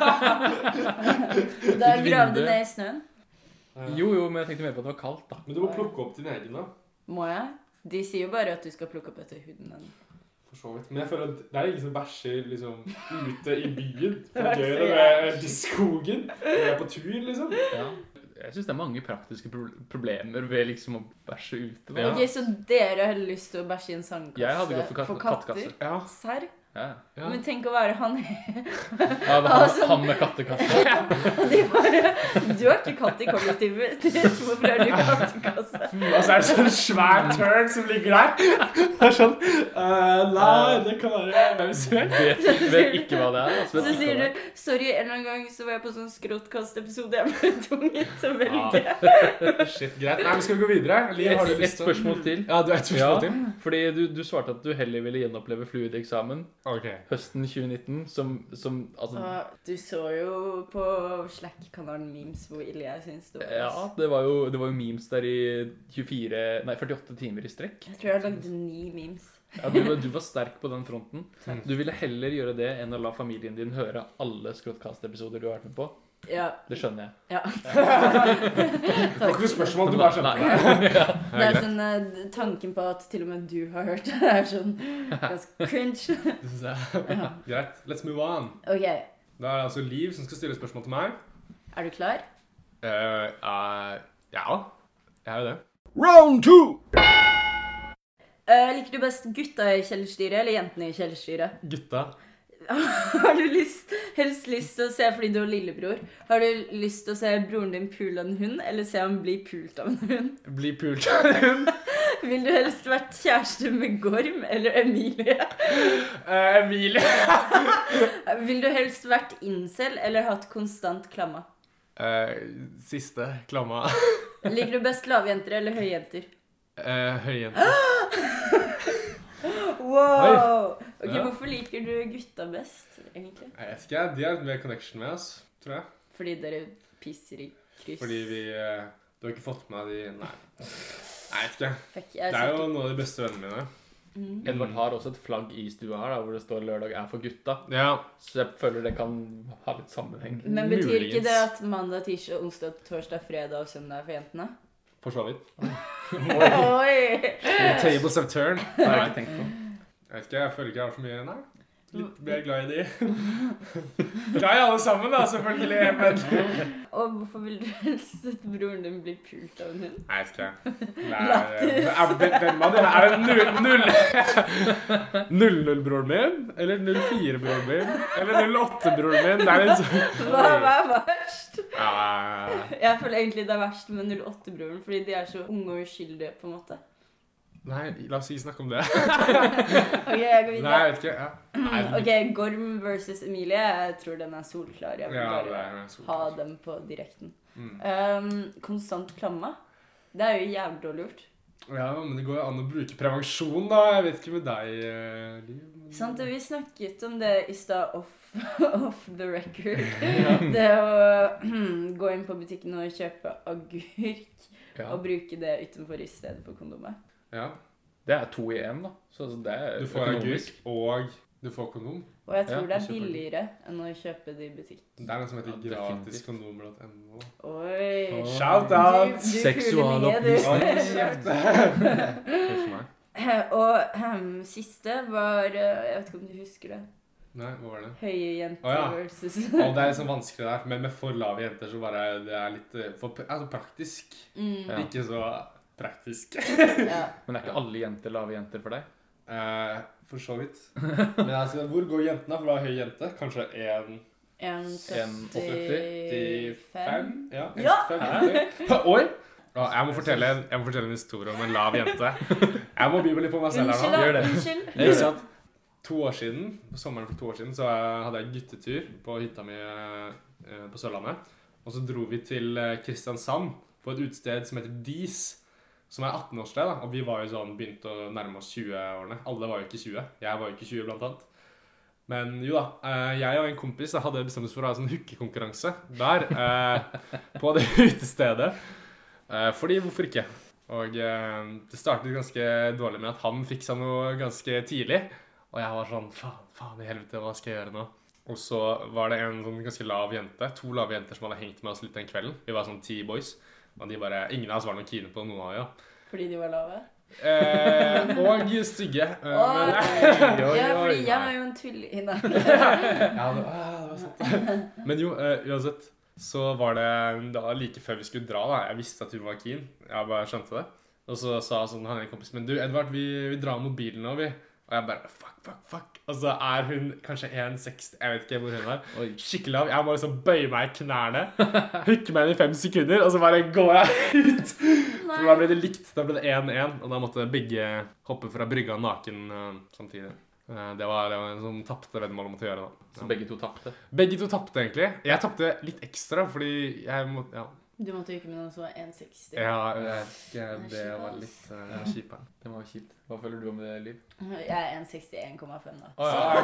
bro. Da Ut grav du vinduet. ned i snøen. Jo, men jeg tenkte mer på at det var kaldt da. Men du må plukke opp din egen da, Må jeg? De sier jo bare at du skal plukke opp etter huden. for så vidt. Men jeg føler at det er ingen som bæsjer liksom ute i byen, for Det er å gjøre så det med i skogen, når jeg er på tur, liksom. Ja. Jeg synes det er mange praktiske problemer ved liksom å bæsje ute. Da. Ja. Ok, så dere har lyst til å bæsje i en sandkasse Jeg hadde gått for katter? kattekasse. Ja, Serr? Ja. ja. Men tenk å være han. Ja, Altså- han med kattekasse. Og de bare, du har ikke katt i kollektivet. Hvorfor har du kattekasse? Og så er det sånn svær turn som ligger der. Det er sånn, nei, det kan være hvem som helst. Vet ikke hva det er. Altså, Så vet ikke sier hva det du, sorry, en eller annen gang så var jeg på sånn skråttkast-episode. Jeg ble tvunget til å velge. Shit, greit. Nei, men skal vi gå videre? Liv, har du Et lyst til å... spørsmål til. Ja, du har et spørsmål Ja, til. fordi du svarte at du heller ville gjenoppleve fluideksamen Ok. høsten 2019, som altså, Og du så jo på Slack-kanalen memes hvor ille jeg synes det var. ja, det var jo memes der i 48 timer i strekk. Jeg tror jeg lagde 9 memes. Ja, du var sterk på den fronten. Du ville heller gjøre det enn å la familien din høre alle Skråttkast-episoder du har vært med på. Ja, Det skjønner jeg. ja. Det var ikke noe spørsmål, du bare skjønte det. Det er sånn tanken på at til og med du har hørt det, er sånn ganske cringe. Det synes jeg. Greit, let's move on. Ok, Da er det altså Liv som skal stille spørsmål til meg. er du klar? Ja, jeg er jo det. Round 2! Liker du best gutta i kjellerstyret eller jentene i kjellerstyret? Gutta. Har du helst lyst til å se fordi du har lillebror? Har du lyst til å se broren din pule av en hund, eller se ham bli pult av en hund? Bli pult. Vil du helst vært kjæreste med Gorm eller Emilie? Emilie. Vil du helst vært incel eller hatt konstant klamma? Siste, klamma. Liker du best lavjenter eller høyjenter? Høyjente. Wow! Ok, Ja. hvorfor liker du gutta best, egentlig? Jeg vet ikke, de har litt mer connection med oss, tror jeg. Fordi dere pisser i kryss. Fordi du har ikke fått med de, nei. Jeg vet ikke. Fuck, Det er jo noen av de beste vennene mine. Edvard har også et flagg i stua her, da, hvor det står 'lørdag er for gutta'. Ja, Så jeg føler det kan ha litt sammenheng. Men betyr ikke muligens. det at mandag, tirsdag, onsdag, torsdag, fredag og søndag er for jentene? for så vidt. Oi! The tables have turned. Det har jeg ikke tenkt på. Jeg vet ikke, jeg føler ikke jeg har så mye, nei. Litt mer glad i de. Glad i alle sammen da, selvfølgelig, men... Og hvorfor vil du helst at broren din blir pult av en hund? Nei, jeg vet ikke. Hvem av dere? Er det 0-0-broren min? Eller 0-4-broren min? Eller 0-8-broren min? Det er litt sånn... Hva er verst? Ja, Jeg føler egentlig det er verst med 08-broren, fordi de er så unge og uskyldige, på en måte. nei, la oss ikke snakke om det. Ok, jeg går Nei, videre. jeg vet ikke, ja. Nei, Ok, Gorm versus Emilie, jeg tror den er solklar. Jeg vil Ja, det bare er solklart. ha dem på direkten. Mm. Konstant klamma. Det er jo jævlig dårlig gjort. Ja, men det går jo an å bruke prevensjon da. Jeg vet ikke med deg, Liv. men- Sant, og vi snakket om det i stad off the record. Det å gå inn på butikken og kjøpe agurk Ja. og bruke det utenfor i stedet for kondomet. Ja, Det er 2 i 1, da. Så det er du får agurk, økonomisk. og du får kondom. Og jeg tror Ja, det er kjøp agurk. billigere enn å kjøpe det i butikk. Det er noe som heter Ja, definitivt. gratiskondom.no. Oi. Shout out! Du puler Seksualopplysning. mye, Oi, kjeft. Hos meg. du. Og siste var, jeg vet ikke om du husker det, Nei, hva var det? høye jenter Å, ja. versus... Og det er litt sånn vanskelig der, men med for lave jenter så bare, det er litt altså praktisk. Mm, Ja. Ikke så praktisk. ja. Men er ikke alle jenter lave jenter for deg? For så vidt. Men altså, hvor går jentene? For du har høy jente. Kanskje 1,85? Ja. Ja! 1,85. Oi! Jeg må fortelle en historie om en lav jente. Jeg må by meg litt på meg selv her Unnskyld nå. Gjør da, det. unnskyld. Ikke sant? 2 år siden, på sommeren for 2 år siden, så hadde jeg guttetur på hytta mi på Sørlandet. Og så dro vi til Kristiansand på et utested som heter Dees, som er 18-årssted, da. Og vi var jo sånn, begynt å nærme oss 20-årene. Alle var jo ikke 20. Jeg var jo ikke 20 blant annet. Men jo da, jeg og en kompis da, hadde bestemt oss for å ha en sånn hookekonkurranse der, på det utestedet. Fordi, hvorfor ikke? Og det startet ganske dårlig med at han fikk seg noe ganske tidlig. Og jeg var sånn, faen i helvete, hva skal jeg gjøre nå? Og så var det en sånn ganske lav jente, 2 lave jenter som hadde hengt med oss litt den kvelden. Vi var sånn 10 boys, og ingen av oss var noen kine på noen av, ja. Fordi de var lave? Og stygge. Ja, fordi jeg var jo en tvilling. Ja, det var sant. Men jo, uansett, så var det da like før vi skulle dra da. Jeg visste at hun var keen. Jeg bare skjønte det. Og så sa sånn, han en kompis, men du, Edvard, vi drar mobilen nå, vi. Og jeg bare, fuck. Og så er hun kanskje 1,60, jeg vet ikke hvor hun er. Skikkelig lav. Jeg må liksom bøye meg i knærne, hukke meg inn i 5 sekunder, og så bare går jeg ut. For da ble det likt, da ble det 1-1, og da måtte begge hoppe fra brygga naken samtidig. Det var en sånn tappte veddemål å måtte gjøre da. Så begge to tappte? Begge to tappte egentlig. Jeg tappte litt ekstra, fordi jeg måtte, ja. Du måtte jo ikke med noen som var 1,60. Ja, det var litt kjipt. Det var kjipt. Hva føler du om det, Liv? Jeg er 1,61,5 da.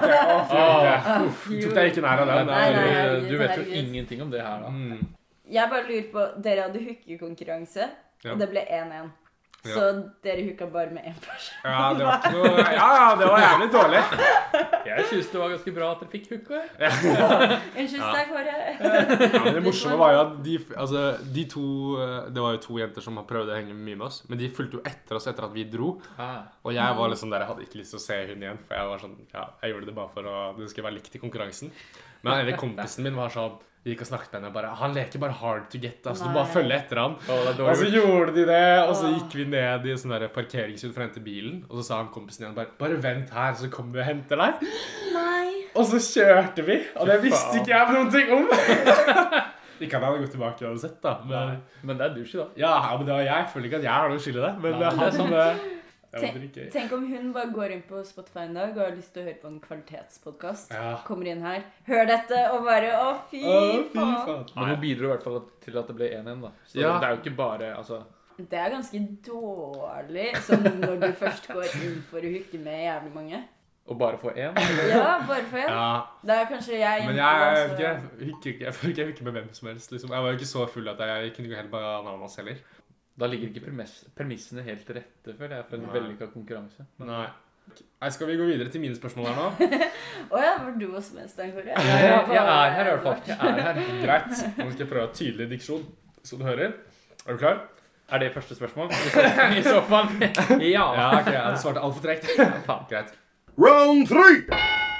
Tok deg ikke nær av den. Nei, du vet jo ingenting om det her da. Jeg bare lurer på, dere hadde hookekonkurranse, og det ble 1-1. Så dere hooka bare med 1 person. Ja, det var ikke noe... Ja, det var jævlig dårlig. Jeg synes det var ganske bra at dere fikk hooka. Unnskyld, sterk håret. Ja, men det morsomme var jo at de to... Det var jo 2 jenter som prøvde å henge mye med oss, men de fulgte jo etter oss etter at vi dro. Og jeg var liksom der, jeg hadde ikke lyst til å se hun igjen, for jeg var sånn, ja, jeg gjorde det bare for at det skulle være likt i konkurransen. Men en av kompisen min var sånn, de gikk og snakket med henne bare, han leker bare hard to get, altså du bare følger etter han. Og så gjorde de det, og så gikk vi ned i en sånn der parkeringshus for å hente bilen, og så sa han kompisen igjen bare vent her, så kommer vi og henter deg. Nei. Og så kjørte vi, og det visste ikke jeg noen ting om. De kan ha gått tilbake og sett da. Men det er douche da. Ja, men det var jeg føler ikke at jeg har noe skyld i det, men han... Tenk om hun bare går inn på Spotify en dag og har lyst til å høre på en kvalitetspodcast. Kommer inn her, hør dette og bare, fy faen. Men hun bidro i hvert fall til at det ble 1-1 da. Så det er jo ikke bare, altså... Det er ganske dårlig, sånn når du først går inn for å hooke med jævlig mange. Og bare få 1? Ja, bare få 1. Det er kanskje jeg... Men jeg føler ikke jeg hooker med hvem som helst, liksom. Jeg var jo ikke så full at jeg kunne gå helt bare ananas heller. Da ligger ikke premissene helt til rette, føler jeg, for en vellykket konkurranse. Nei. Skal vi gå videre til mine spørsmål her nå? Åja, var du også med, Steinkåre? Jeg er her i hvert fall. Jeg er her. Greit. Nå skal jeg prøve tydelig diksjon, så du hører. Er du klar? Er det første spørsmål? I så fall. Ja. Ja, ok. Du svarte alt for trekt. Greit. Round 3!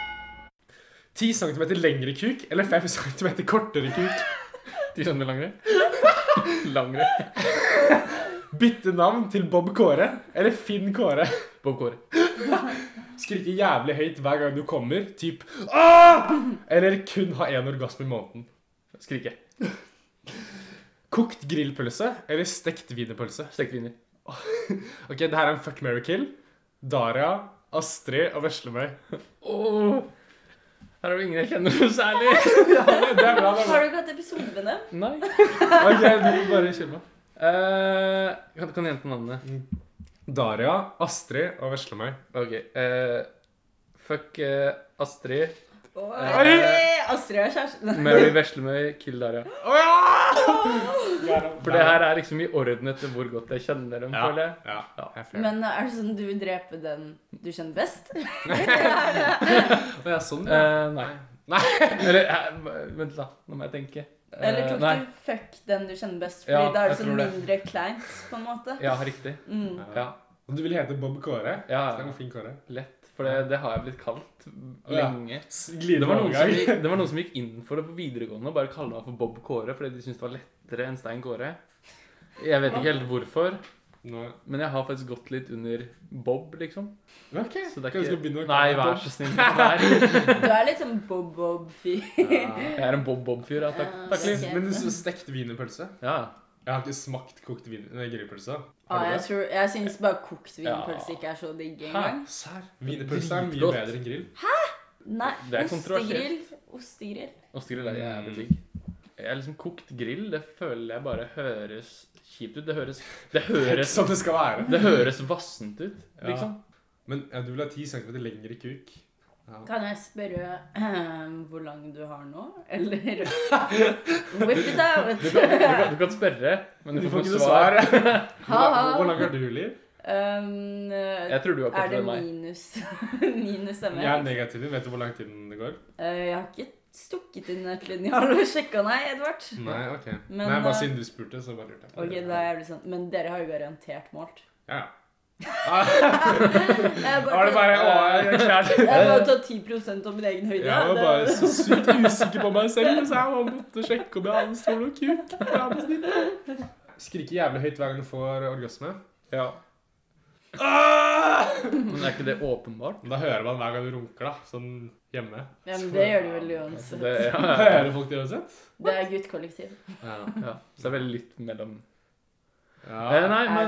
10 cm lengre kuk, eller 5 cm kortere kuk? 10 cm langere? Langere. Bytte navn til Bob Kåre, eller Finn Kåre? Bob Kåre. Skrike jævlig høyt hver gang du kommer, typ Åh! Eller kun ha 1 orgasme i måneden? Skrike. Kokt grillpølse, eller stekt wienerpølse? Stekt wiener. Ok, det her er en fuck, marry, kill. Daria, Astrid og Veslemøy. Her er det ingen jeg kjenner noe særlig. Det er bra. Har du ikke hatt episode med dem? Nei. Ok, du bare kjør på. Kan gjenta navnene? Daria, Astrid og Veslemøy. Ok, fuck Astrid. Astrid er kjæresten. Mary Veslemøy, kill Daria. For det her er liksom i orden etter hvor godt jeg kjenner dem, føler jeg. Ja. Men er det sånn du vil drepe den du kjenner best? Sånn, Nei. Eller, vent da, nå må jeg tenke. Eller tok du fuck den du kjenner best, fordi da er det sånn mindre kleint, på en måte. Ja, riktig. Ja. Du vil hete Bob Kåre? Ja. Så det er en fin Kåre. Lett. For det har jeg blitt kalt lenge. Det var noen som gikk inn for det på videregående og bare kalte meg for Bob Kåre, fordi de syntes det var lettere enn Stein Kåre. Jeg vet ikke helt hvorfor, men jeg har faktisk gått litt under Bob, liksom. Ok, så det er ikke... ikke... Nei, vær så snill. Du er litt sånn Bob-Bob-fyr. Jeg er en Bob-Bob-fyr, ja, takk litt. Men du stekt wienerpølse? Ja. Jeg har ikke smakt kokt grillpølse. Jeg synes bare kokt wienerpølse ikke er så digg engang. Sær. Wienerpølse er mye bedre enn grill. Hæ? Nei, ostegrill. Ostegrill. Ostegrill er jævlig digg. Jeg er liksom kokt grill, det føler jeg bare høres kjipt ut. Det høres Som det skal være. Det høres vassent ut, Ja. liksom. Men du vil ha 10 cm lengre kuk. Ja. Kan jeg spørre hvor lang du har nå? Eller whip it out? Du kan spørre, men du får ikke noe svar. Hvor lang er du, Liv? Jeg tror du har Er kortere det enn meg. minus MX? Jeg er negativ. Vet du hvor lang tiden det går? Jeg har ikke stukket inn et linjal og sjekka, nei, Edvard. Nei, ok. Men, Nei, bare siden du spurte, så bare lurte jeg. Ok, da er det sånn. Men dere har jo garantert målt. Ja. Jeg Var det bare jeg er klart. Jeg har bare tatt 10% av min egen høyde. Jeg var bare så sykt usikker på meg selv, så jeg måtte sjekke om jeg hadde stor nok kuk. Jeg hadde snitt. Skriker jævlig høyt hver gang du får orgasme. Ja. Men er ikke det åpenbart? Da hører man hver gang du runker, da. Sånn hjemme. Ja, men det gjør du vel uansett. Hører folk det uansett? Det er guttkollektiv. Ja. Ja, så det er veldig litt mellom Ja. Nei, men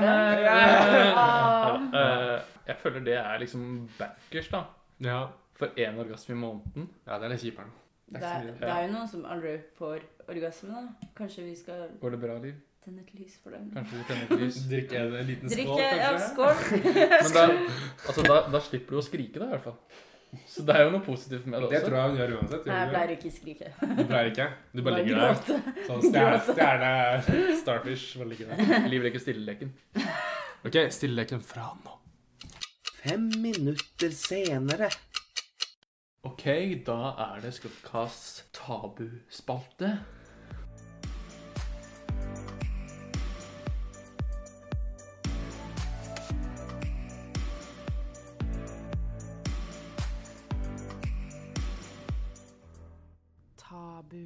det? jeg føler det er liksom backers, da. Ja. For én orgasme i måneden. Ja, det er litt kjipere. Det er jo noen som aldri får orgasme, da. Kanskje vi skal Går det bra, Liv? tenne et lys for dem. Kanskje vi tenner et lys? Drikke en liten skål, Drikke, ja, kanskje? skål. Men da slipper du å skrike, da, i hvert fall. Så det er jo noe positivt med det Det også. tror jeg hun gjør uansett. Nei, jeg Gjør pleier ikke å skrike. du pleier ikke? Du bare ligger der. Sånn stjerne, starfish, bare ligger der. Liv leker stilleleken. Ok, stilleleken fra nå. 5 minutter senere. Ok, da er det Skrottkast tabuspalte. Tabu.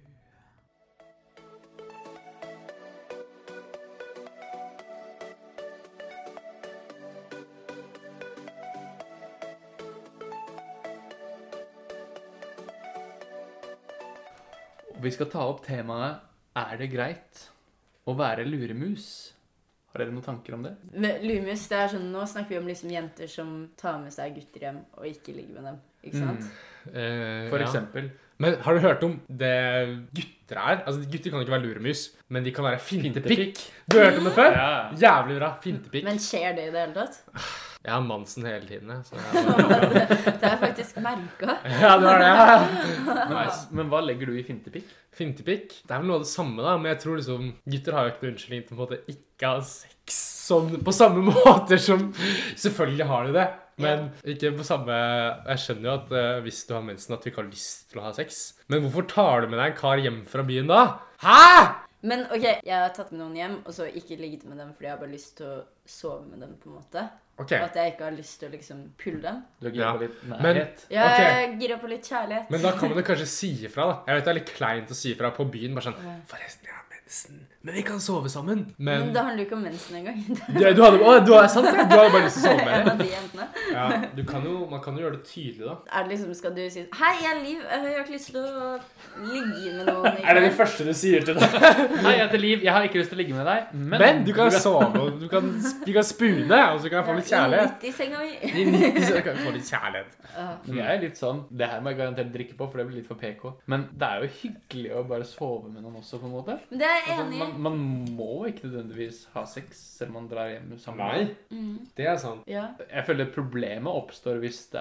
Og vi skal ta opp temaet Er det greit å være luremus? Har dere noen tanker om det? Luremus, det er sånn, nå snakker vi om liksom jenter som tar med seg gutter hjem og ikke ligger med dem, ikke sant? For Ja. eksempel. Men har du hørt om det gutter er? Altså, gutter kan ikke være luremus, men de kan være fintepikk. Du har hørt om det før? Ja. Jævlig bra. Fintepikk. Men skjer det i det hele tatt? Jeg har Mansen hele tiden, jeg. Så jeg Det er faktisk merket. ja, det var det. Ja. Nice. Men hva legger du i fintepikk? Fintepikk. Det er vel noe av det samme, da. Men jeg tror liksom gutter har jo ikke noen unnskyldning til på en måte ikke ha sex sånn på samme måter som selvfølgelig har de det. Men ikke på samme Jeg skjønner jo at hvis du har mensen, at du ikke har lyst til å ha sex. Men hvorfor tar du med deg en kar hjem fra byen da? Hæ?! Men ok, jeg har tatt med noen hjem, og så ikke ligget med dem fordi jeg har bare lyst til å sove med dem, på en måte. Ok. Og at jeg ikke har lyst til å liksom pulle dem. Du har gira Ja. på litt Men- nærhet. Jeg Ok. er gira på litt kjærlighet. Men da kan man jo kanskje si ifra, da. Jeg vet det er litt kleint å si ifra på byen. Bare sånn Ja. Forresten, jeg har mensen. Men vi kan sove sammen. Men Men det handler jo ikke om mensen engang. ja, du er sant, ja. Du hadde bare lyst til å sove En med av dem. de jentene. Ja, man kan jo gjøre det tydelig, da. Er det liksom, skal du si hei, jeg er Liv, jeg har ikke lyst til å ligge med noen i Er det det kveld. første du sier til deg? Hei, jeg heter Liv. Jeg har ikke lyst til å ligge med deg, Men du kan sove, og vi kan spune, og så kan jeg få litt kjærlighet. Litt i senga mi. I 90 så kan jeg få litt kjærlighet. Men jeg er litt sånn Det her må jeg garantert drikke på, for det blir litt for PK. Men det er jo hyggelig å bare sove med noen også, på en måte. Men det er jeg Altså, enig i. man må ikke nødvendigvis ha sex selv om man drar hjem sammen. Nei, Mm, det er sant. ja. Jeg føler problemet oppstår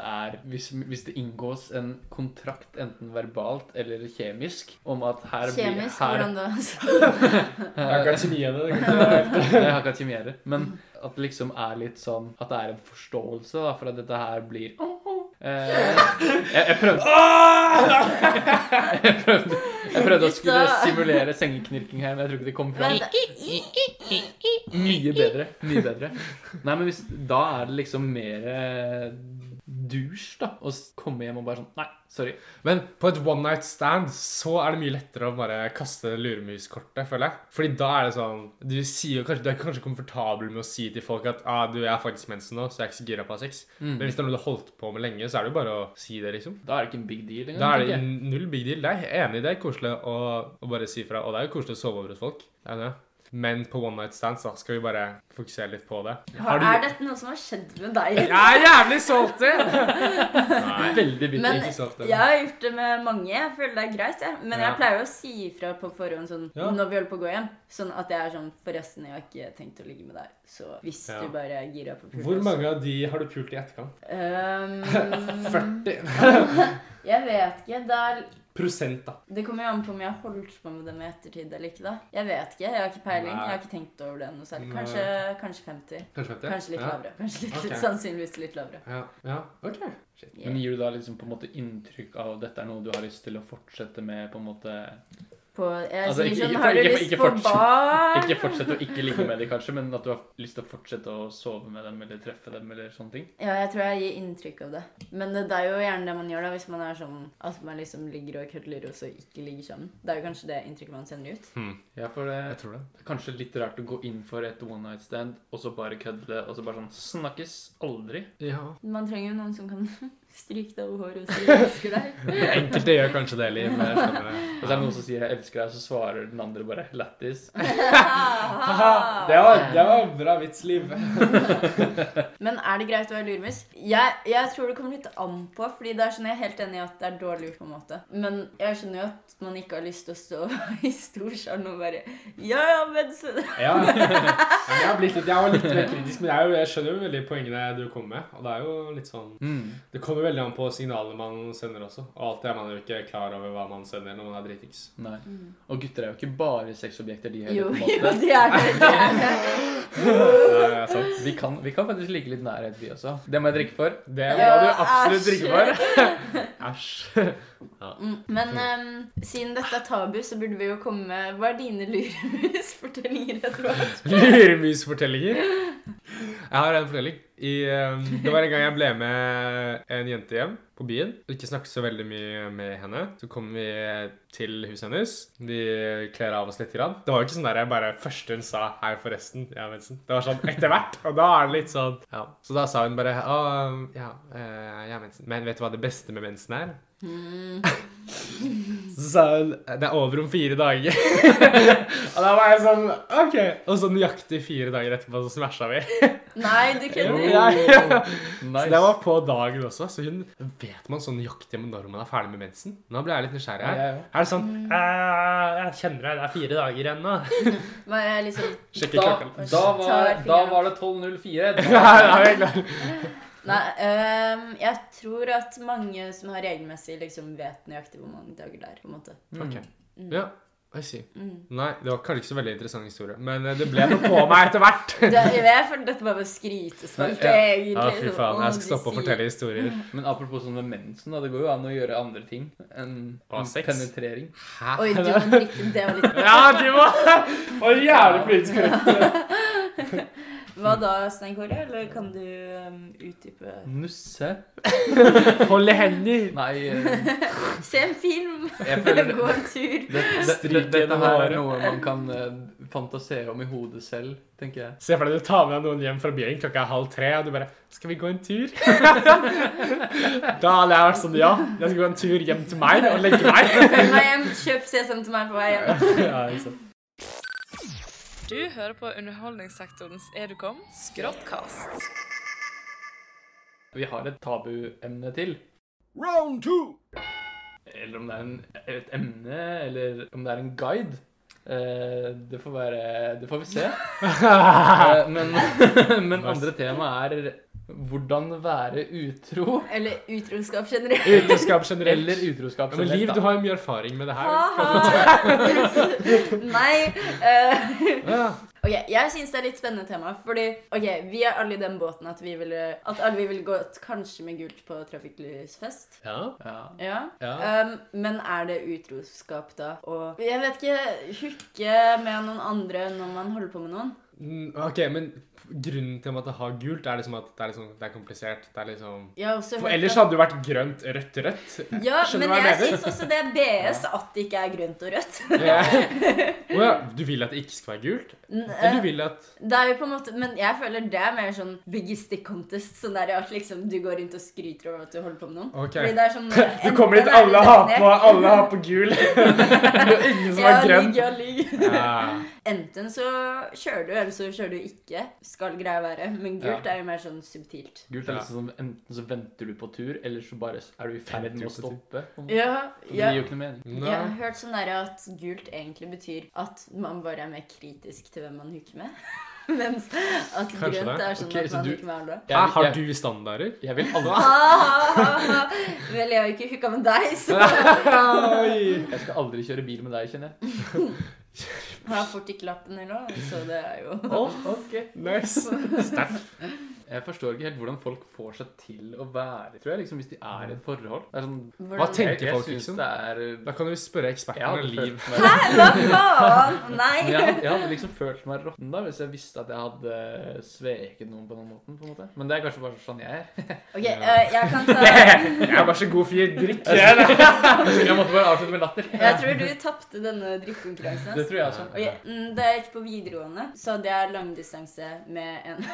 hvis det inngås en kontrakt, enten verbalt eller kjemisk, om at her Kjemisk, her, hvordan da? Jeg har ikke kjemi igjen. Det kan ikke Jeg har ikke kjemiere. Men at det liksom er litt sånn at det er en forståelse da, for at dette her blir jeg prøvde Jeg prøvde å skulle simulere sengeknirking her, men jeg tror ikke det kom fram. Mye bedre. Mye bedre. Nei, men da er det liksom mer dusj, da. Å komme hjem og bare sånn Nei, sorry. Men på et one night stand så er det mye lettere å bare kaste luremuskortet, føler jeg. Fordi da er det sånn du er kanskje komfortabel med å si til folk at du, jeg har faktisk mensen nå, så jeg er ikke så gira på å ha sex. Men hvis det er noe du har holdt på med lenge, så er det jo bare å si det, liksom. Da er det ikke en big deal engang. Da er det tenker jeg. null big deal. Det er jeg enig i. Det er koselig å bare si fra. Og det er jo koselig å sove over hos folk. Det er det. Men på one night stands da, skal vi bare fokusere litt på det. Er dette noe som har skjedd med deg? Jeg er jævlig solgt det! Nei, Veldig bitter. Men ikke så ofte. jeg har gjort det med mange. Jeg føler det er greit, jeg. Men Ja. jeg pleier jo å si ifra på forhånd sånn, Ja. når vi holder på å gå hjem. Sånn at jeg er sånn, forresten, jeg har ikke tenkt å ligge med deg. Så hvis Ja. du bare er gira på pult. Hvor mange av de har du pult i etterkant? 40. Jeg vet ikke. Prosent da. Det kommer jo an på om jeg har holdt på med det med ettertid eller ikke, da. Jeg vet ikke. Jeg har ikke peiling. Nei. Jeg har ikke tenkt over det noe særlig. Nei. Kanskje 50. Kanskje 50? Kanskje litt Ja. lavere. Kanskje litt, Ok. sannsynligvis litt lavere. Ja, ok. Shit. Yeah. Men gir du da liksom på en måte inntrykk av at dette er noe du har lyst til å fortsette med, på en måte? Jeg Altså, sier ikke- sånn, ikke- har du ikke- lyst ikke på fortsett- barn? Ikke fortsette å ikke ligge med dem, kanskje, men at du har lyst til å fortsette å sove med dem, eller treffe dem, eller sånne ting? Ja, jeg tror jeg gir inntrykk av det. Men det er jo gjerne det man gjør da, hvis man er sånn at man liksom ligger og kødler og så ikke ligger sammen. Det er jo kanskje det inntrykket man sender ut. Ja, for det Jeg tror det. er kanskje litt rart å gå inn for et one night stand, og så bare kødle, og så bare sånn snakkes aldri. Ja. Man trenger jo noen som kan stryke deg over håret og si jeg elsker deg. Enkelte gjør kanskje det, Liv. Men jeg skjønner det. Hvis det er noen som sier 'jeg elsker deg', så svarer den andre bare 'lættis'. Haha, det var bra vits, Liv. Men er det greit å være luremus? Jeg tror det kommer litt an på, fordi det er sånn, jeg er helt enig i at det er dårlig gjort på en måte. Men jeg skjønner jo at man ikke har lyst til å stå i storsalen og bare ja, men så... Ja, jeg var litt mer kritisk, men jeg skjønner jo veldig poengene du kommer med. Og det er jo litt sånn, det kommer veldig an på signalene man sender også. Og alltid er man jo ikke klar over hva man sender når man er dritings. Nei. Og gutter er jo ikke bare sexobjekter, de heller, Jo, på en jo, måte. det er det. Det er det. Ja, sant. Vi kan faktisk like litt nærhet, vi også. Det må jeg drikke for. Det må du absolutt æsj. drikke for. Æsj. Men siden dette er tabu, så burde vi jo komme med hva er dine luremusfortellinger etter hvert? Luremusfortellinger. Jeg har en fortelling. Det var en gang jeg ble med en jente hjem på byen. Ikke snakket så veldig mye med henne. Så kom vi til huset hennes. Vi kler av oss litt grann. Det var jo ikke sånn der jeg bare først hun sa hei forresten, jeg har mensen. Det var sånn etter hvert, og da er det litt sånn, ja. Så da sa hun bare, jeg har mensen. Men vet du hva det beste med mensen er? Så sa hun, det er over om 4 dager. Og da var jeg sånn, ok. Og så nøyaktig 4 dager etterpå så smasha vi. Nei, du kødder. Ja. Så Nice. det var på dagen også. Så hun vet man sånn nøyaktig når man er ferdig med mensen. Nå ble jeg litt nysgjerrig her. Ja, ja. Er det sånn, jeg kjenner deg, det er 4 dager igjen nå. Men jeg liksom... Sjekker klokka. Da var det 12.04. Ja, jeg er klar. Nei, jeg tror at mange som har regelmessig liksom vet nøyaktig hvor mange dager det er, på en måte. Ok. Ja, I see. Nei, det var kanskje ikke så veldig interessant historie, men det ble noe på meg etter hvert. Jeg føler dette bare var skrytespalt, egentlig. Ja, fy faen, jeg skal Å, stoppe å de fortelle historier. Men apropos sånn med mensen, da, det går jo an å gjøre andre ting enn sex? penetrering. Hæ? Oi, du må drikke, det var litt... Ja, du må! Og jævlig politisk korrekt. Hva da, Stein Kåre? Eller kan du utdype? Nusse? Hold i hender. Nei, Se en film! jeg føler Gå en tur! Stryk dette gjennom her håret. er noe man kan fantasere om i hodet selv, tenker jeg. Se for deg du tar med deg noen hjem fra byen, klokka er 2:30, og du bare, skal vi gå en tur? Da hadde jeg vært sånn, ja, jeg skal gå en tur hjem til meg og legge meg. Følg meg hjem, kjøp sesam til meg på vei hjem. Ja, ikke sant. Du hører på underholdningssektorens Educom Skråttkast. Vi har et tabuemne til. Round 2! Eller om det er et emne, eller om det er en guide. Det får vi se. Men andre tema er hvordan være utro. Eller utroskap generelt. Utroskap generelt. Eller utroskap Ja, men Liv, generelt, du da. har jo mye erfaring med det her. Nei. Ja. Ok, jeg synes det er litt spennende tema, fordi vi er alle i den båten at alle vi ville gått kanskje med gult på trafikklysfest. Ja. Ja. Ja. Ja. Men er det utroskap da? Og jeg vet ikke, hooke med noen andre når man holder på med noen? Ok, men grunnen til at det har gult er liksom at det er komplisert. Det er liksom... Jeg har også For hørt ellers at- hadde det vært grønt, rødt. Ja, Skjønner men du hva jeg jeg mener? synes også det er BS at det ikke er grønt og rødt. Ja. Åja, du vil at det ikke skal være gult? Eller du vil at... Det er jo på en måte, men jeg føler det er mer sånn biggest stick contest, sånn der at liksom du går rundt og skryter over at du holder på med noen. Ok. Fordi det er sånn... Du kommer dit, alle har på gul. Det er ingen som har grønn. Ligg. Ja. Enten så kjører du, eller så kjører du ikke, skal greia være. Men gult er jo mer sånn subtilt. Gult er liksom sånn, enten så venter du på tur, eller så bare er du i ferd med å stoppe. Ja, Det gir jo ikke noe mening. Jeg har hørt sånn der at gult egentlig betyr at man bare er mer kritisk til hvem man hooker med. Mens at Kanskje grønt det. er sånn Ok, at så man du- hooker med alle. Har du standarder? Jeg vil aldri... Vel, jeg har jo ikke hooka med deg, så Oi. Jeg skal aldri kjøre bil med deg, kjenner jeg. jeg har fort ikke lappen nå, så det er jo... Ok. Nice. Sterkt. Jeg forstår ikke helt hvordan folk får seg til å være, tror jeg, liksom hvis de er i et forhold. Det er sånn... Hva tenker Jeg folk, synes liksom? det er... Da kan du spørre Jeg ekspertene hadde Liv. følt meg... Hæ, hva faen? Nei! Jeg hadde liksom følt meg råtten da, hvis jeg visste at jeg hadde sveket noen på noen måten, på en måte. Men det er kanskje bare sånn jeg er. Ok, jeg kan ta... Jeg er bare så god fyr. Drikk. Jeg måtte bare avslutte med latter. Jeg tror du tappte denne drikkekonkurransen. Det tror jeg også. Ok, da jeg gikk på videregående, så hadde jeg langdistanse med en...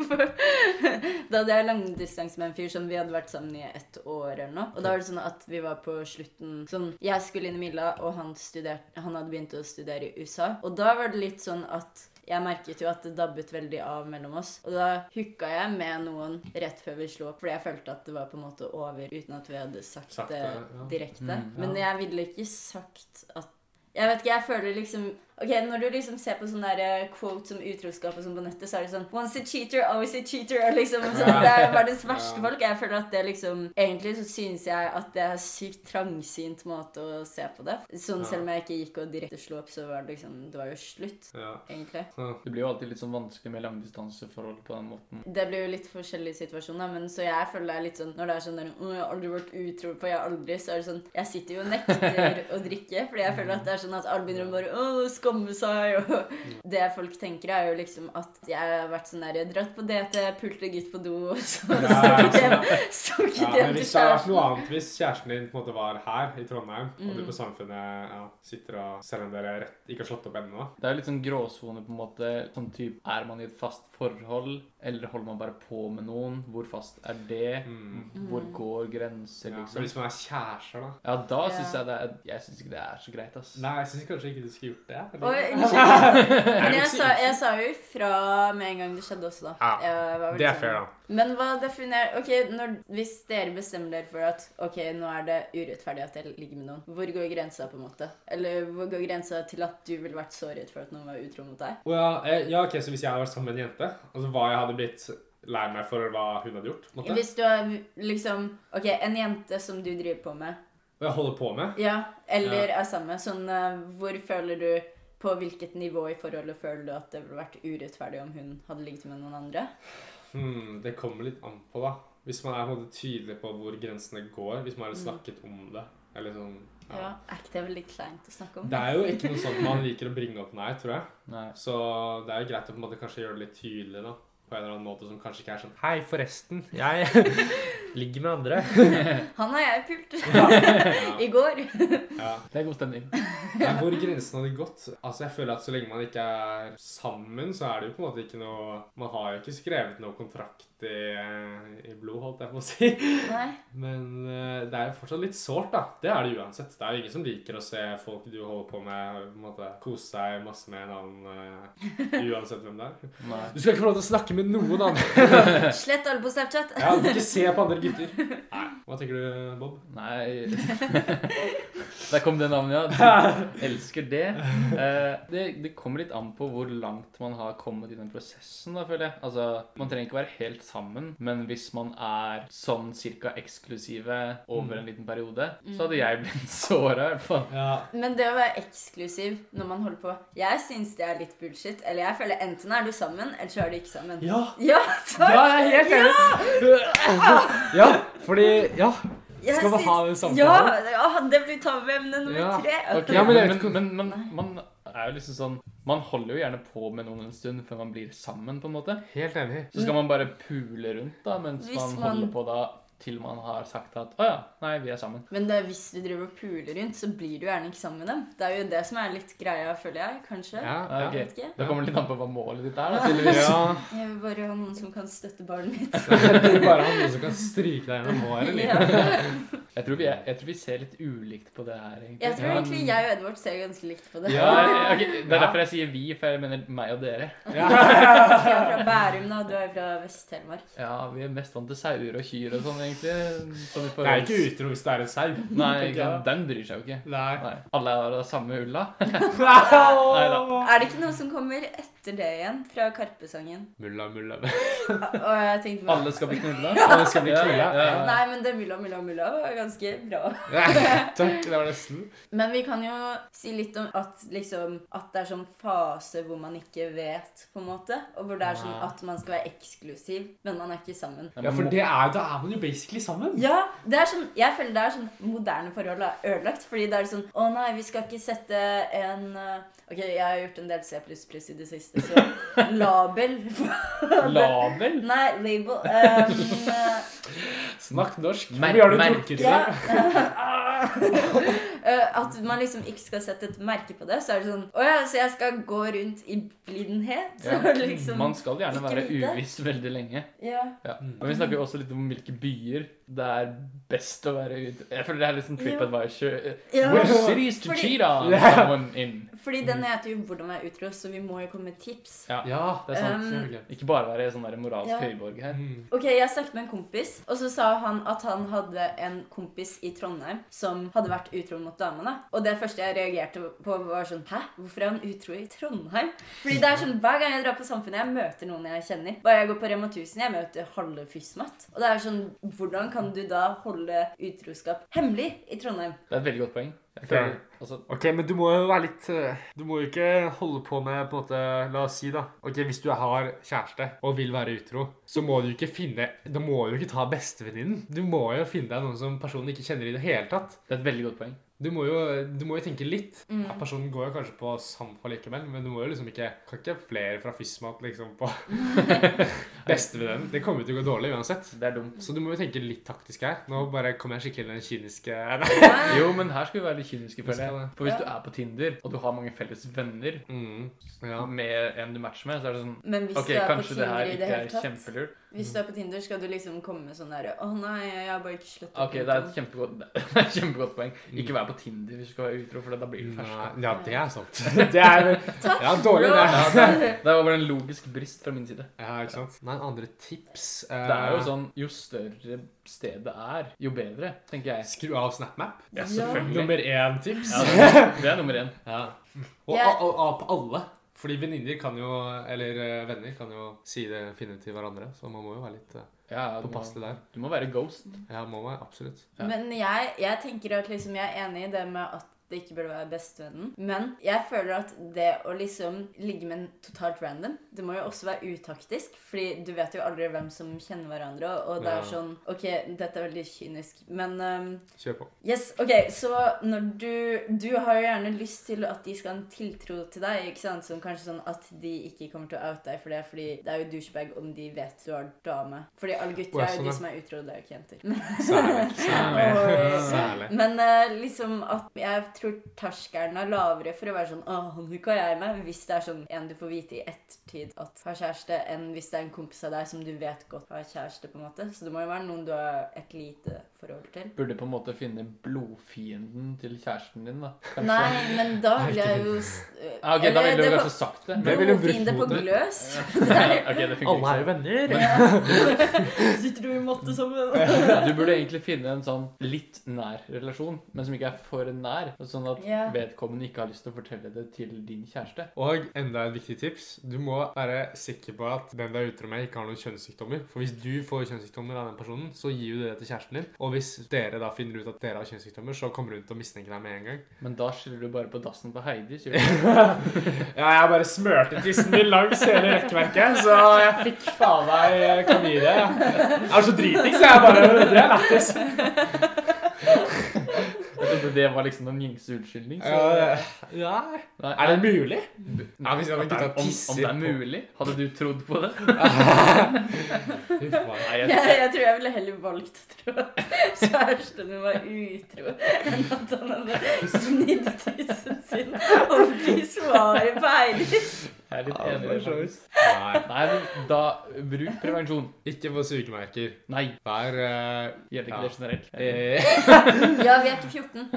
Da hadde jeg langdistanse med en fyr som vi hadde vært sammen i 1 år eller noe. Og da var det sånn at vi var på slutten, sånn, jeg skulle inn i Milla, og han hadde begynt å studere i USA. Og da var det litt sånn at jeg merket jo at det dabbet veldig av mellom oss. Og da hooka jeg med noen rett før vi slo opp, fordi jeg følte at det var på en måte over, uten at vi hadde sagt det det, ja. direkte. Men jeg ville ikke sagt at... Jeg vet ikke, jeg føler liksom... Ok, når du liksom ser på sånne der quotes om utroskap og sånn på nettet, så er det sånn once a cheater, always a cheater, og liksom sånn, det er verdens verste folk. Jeg føler at det liksom... Egentlig så synes jeg at det er sykt trangsynt måte å se på det. Sånn, selv om jeg ikke gikk og direkte slo opp, så var det liksom... Det var jo slutt, Ja. egentlig. Det blir jo alltid litt sånn vanskelig med langdistanseforhold på den måten. Det blir jo litt forskjellige situasjoner, men så jeg føler det er litt sånn... Når det er sånn der, jeg har aldri vært utro på, jeg har aldri, så er det sånn... Jeg sitter jo og nekter å drikke, fordi jeg føler at det er sånn at alle begynner å bare, skamme seg, og det folk tenker er jo liksom at jeg har vært sånn der, jeg har dratt på date, pulte gutt på do, og så stukket hjem Men til hvis det hadde vært noe kjæresten. annet, hvis kjæresten din på en måte var her i Trondheim, og du på Samfunnet sitter og, selv om dere ikke har slått opp ennå, Det er litt sånn gråsone på en måte, sånn typ, er man i et fast forhold, eller holder man bare på med noen? Hvor fast er det? Hvor går grenser, Men liksom? hvis man er kjærester da? Ja, da Ja. synes jeg synes ikke det er så greit, ass. Nei, jeg synes kanskje ikke du skulle gjort det. eller? Oi, unnskyld. Men jeg sa jo ifra med en gang det skjedde også, da. Ja, Jeg var vel Det er sånn- fair da. Men hva definerer... Ok, hvis dere bestemmer dere for at ok, nå er det urettferdig at jeg ligger med noen, hvor går grensa på en måte? Eller hvor går grensa til at du ville vært så redd for at noen var utro mot deg? Ja, ok, så hvis jeg hadde vært sammen med en jente, altså hva jeg hadde blitt lei meg for hva hun hadde gjort, på en måte. Hvis du har liksom... Ok, en jente som du driver på med, Og jeg holder på med. ja, eller er sammen, sånn, hvor føler du... På hvilket nivå i forholdet føler du at det ville vært urettferdig om hun hadde ligget med noen andre? Det kommer litt an på da. Hvis man er på en måte tydelig på hvor grensene går, hvis man har snakket om det, eller sånn, Ja, er ikke det veldig kleint å snakke om? Det er jo ikke noe sånt man liker å bringe opp, nei, tror jeg. Nei. Så det er jo greit å på en måte kanskje gjøre det litt tydelig da, på en eller annen måte som kanskje ikke er sånn hei, forresten, jeg ligger med andre. Han har jeg pult Ja. i går. Ja. Det er god stemning. Ja, hvor grensen hadde gått. Altså, jeg føler at så lenge man ikke er sammen, så er det jo på en måte ikke noe... Man har jo ikke skrevet noe kontrakt i blod, holdt jeg på å si. Nei. Men det er jo fortsatt litt sårt, da. Det er det uansett. Det er jo ingen som liker å se folk du holder på med, på en måte, kose seg masse med en annen, uansett hvem det er. Nei. Du skal ikke få lov til å snakke med noen andre. Slett alle på Snapchat. Ja, du får ikke se på andre gutter. Nei. Hva tenker du, Bob? Nei. Der kom det navnet, ja. Du elsker det. Det kommer litt an på hvor langt man har kommet i den prosessen, da, føler jeg. Altså, man trenger ikke være helt sammen, men hvis man er sånn cirka eksklusive over en liten periode, så hadde jeg blitt såret, i hvert fall. Ja. Men det å være eksklusiv når man holder på, jeg synes det er litt bullshit. Eller jeg føler enten er du sammen, eller så er du ikke sammen. Ja. Ja, takk! Ja, jeg er helt enig. Ja, fordi, ja. Jeg Skal vi synes- ha den samtalen? Ja, det blir tabemne nummer Ja. 3. Ok, Ja, men jeg vet men, ikke- men man er jo liksom sånn, man holder jo gjerne på med noen en stund før man blir sammen, på en måte. Helt enig. Så skal man bare pule rundt da, mens Hvis man holder på da, til man har sagt at, åja, nei, vi er sammen. Men hvis du driver og puler rundt, så blir du gjerne ikke sammen med dem. Det er jo det som er litt greia, føler jeg, kanskje. Ja, Ok. Jeg vet ikke. Det kommer litt an på hva målet ditt er, da, tydeligvis. Ja. Jeg vil bare ha noen som kan støtte barnet mitt. Du bare har noen som kan stryke deg gjennom håret litt. Ja. Jeg tror vi ser litt ulikt på det her, egentlig. Jeg tror egentlig jeg og Edvard ser ganske likt på det. Ja, ok, det er derfor jeg sier vi, for jeg mener meg og dere. Jeg er fra Bærum, da. Du er fra Vest-Telemark. Ja, vi er mest vant til sauer og kyr og sånn, egentlig. Så vi får- Det er ikke utro hvis det er en sau. Nei, tenker jeg. den bryr seg jo ikke. Nei. Nei. Alle har det samme ulla. Er det ikke noe som kommer etter det igjen, fra Karpe-sangen? Mulla, mulla. Og jeg tenkte bare, Alle skal bli knulla. Alle skal bli knulla. nei, men det mulla, mulla, mulla var ganske bra. Takk, det var nesten. Men vi kan jo si litt om at, liksom, at det er sånn fase hvor man ikke vet, på en måte. Og hvor det er sånn at man skal være eksklusiv, men man er ikke sammen. Ja, for da er man jo basically sammen. Ja, det er sånn, jeg føler det er sånn moderne forhold er ødelagt, fordi det er sånn, å nei, vi skal ikke sette en, ok, jeg har gjort en del C++ i det siste, så label. Label? Nei, label. Snakk norsk. Mer- Hvor har du merke. drukket Ja. det? At man liksom ikke skal sette et merke på det, så er det sånn, åja, så jeg skal gå rundt i blindhet, Ja. og liksom, Man skal gjerne ikke være vite. uviss veldig lenge. ja. Ja. Men vi snakker jo også litt om hvilke byer det er best å være ute. Jeg føler det er litt sånn TripAdvisor. Ja. Which cities to Fordi- cheat on Ja. someone in. Fordi den heter jo Hvordan være utro, så vi må jo komme med tips. Ja, Ja, det er sant. selvfølgelig. Ikke bare være sånn der moralsk Ja. høyborg her. Ok, jeg snakket med en kompis, og så sa han at han hadde en kompis i Trondheim som hadde vært utro mot damene. Og det første jeg reagerte på var sånn, hæ? Hvorfor er han utro i Trondheim? Fordi det er sånn, hver gang jeg drar på Samfunnet, jeg møter noen jeg kjenner. Bare jeg går på Rema 1000, jeg møter halve Fysmat. Og det er sånn, hvordan kan du da holde utroskap hemmelig i Trondheim? Det er et veldig godt poeng. Jeg Det er føler, altså, Ok, men du må jo være litt Du må jo ikke holde på med på en måte, la oss si da. Ok, hvis du har kjæreste og vil være utro, så må du ikke finne Da må du ikke ta bestevenninnen. Du må jo finne deg noen som personen ikke kjenner i det hele tatt. det er et veldig godt poeng. Du må jo tenke litt. Ja, personen går jo kanskje på Sampa likevel, men du må jo liksom ikke Kan ikke flere fra Fysmat liksom på bestevennen. Det kommer jo til å gå dårlig uansett. Det er dumt. Så du må jo tenke litt taktisk her. Nå bare kommer jeg skikkelig den kyniske Jo, men her skal vi være litt kyniske, føler skal jeg. det. For hvis du er på Tinder, og du har mange felles venner Ja. med en du matcher med, så er det sånn, Men hvis ok, du er på kanskje det her Tinder i det ikke hele er tatt, kjempelurt. hvis du er på Tinder, skal du liksom komme med sånn der, å nei, jeg har bare ikke sluttet. Ok, det er et kjempegodt poeng. Ikke vær på Tinder hvis du skal være utro, for da blir du fersk. Nei, ja, det er sant. Det er ja, dårlig det. Det var bare en logisk brist fra min side. Ja, ikke sant? Nei, andre tips Det er jo sånn, jo større stedet er, jo bedre, tenker jeg. Skru av SnapMap. Ja, selvfølgelig. Nummer 1 tips. Ja, det er nummer 1. Ja. Og Ja. av alle. Fordi venninner kan jo, eller venner kan jo si det finne til hverandre, så man må jo være litt Ja, påpasselig der. du må være ghost. Ja, må man absolutt. Ja. Men jeg tenker at liksom, jeg er enig i det med at det ikke burde være bestevennen. Men jeg føler at det å liksom ligge med en totalt random, det må jo også være utaktisk, fordi du vet jo aldri hvem som kjenner hverandre, og det er Ja. sånn, ok, dette er veldig kynisk, men Kjør på. yes, ok, så når du har jo gjerne lyst til at de skal ha en tiltro til deg, ikke sant? Som kanskje sånn at de ikke kommer til å oute deg for det, fordi det er jo douchebag om de vet du har dame. Fordi alle gutter Å, ja, er jo sånn, de ja. som er utro, det er jo ikke jenter. Særlig. Særlig. Men liksom at jeg tror terskelen er lavere for å være sånn, han hooka jeg med, hvis det er sånn en du får vite i ettertid at har kjæreste, enn hvis det er en kompis av deg som du vet godt har kjæreste, på en måte. Så det må jo være noen du har et lite forhold til. Burde på en måte finne blodfienden til kjæresten din, da. Kanskje. Nei, men da vil jeg jo Ah, ok, da ville du kanskje sagt det. Det ville brukt Blodfiende på mot det. gløs. Ok, det funker Alle er jo ikke. venner. Sitter du i matte sammen? Du burde egentlig finne en sånn litt nær relasjon, men som ikke er for nær. Sånn at Ja. vedkommende ikke har lyst til å fortelle det til din kjæreste. Og enda et viktig tips. Du må være sikker på at den du er utro med, ikke har noen kjønnssykdommer. For hvis du får kjønnssykdommer av den personen, så gir du det til kjæresten din. Og hvis dere da finner ut at dere har kjønnssykdommer, så kommer hun til å mistenke deg med en gang. Men da skylder du bare på dassen på Heidi, sier du. Ja, jeg bare smørte tissen min langs hele rekkverket, så jeg fikk faen meg klamydia. Jeg er så driting, så jeg bare Det er lættis. Jeg trodde det var liksom en gjengse unnskyldning. Så... Ja. Nei, Er det mulig? Ja, hvis jeg om gutta om tisser det er på. mulig? Hadde du trodd på det? Fy faen. Nei, Jeg tror jeg ville heller valgt å tro at kjæresten min var utro enn at han hadde snidd tissen sin og pissoaret på Heilis. jeg er litt Ja, enig i for det. så faktisk. vidt. Nei, Nei, men da bruk prevensjon. ikke på sykemerker. Nei, Vær gjelder ikke det generelt. Ja, vi er ikke 14.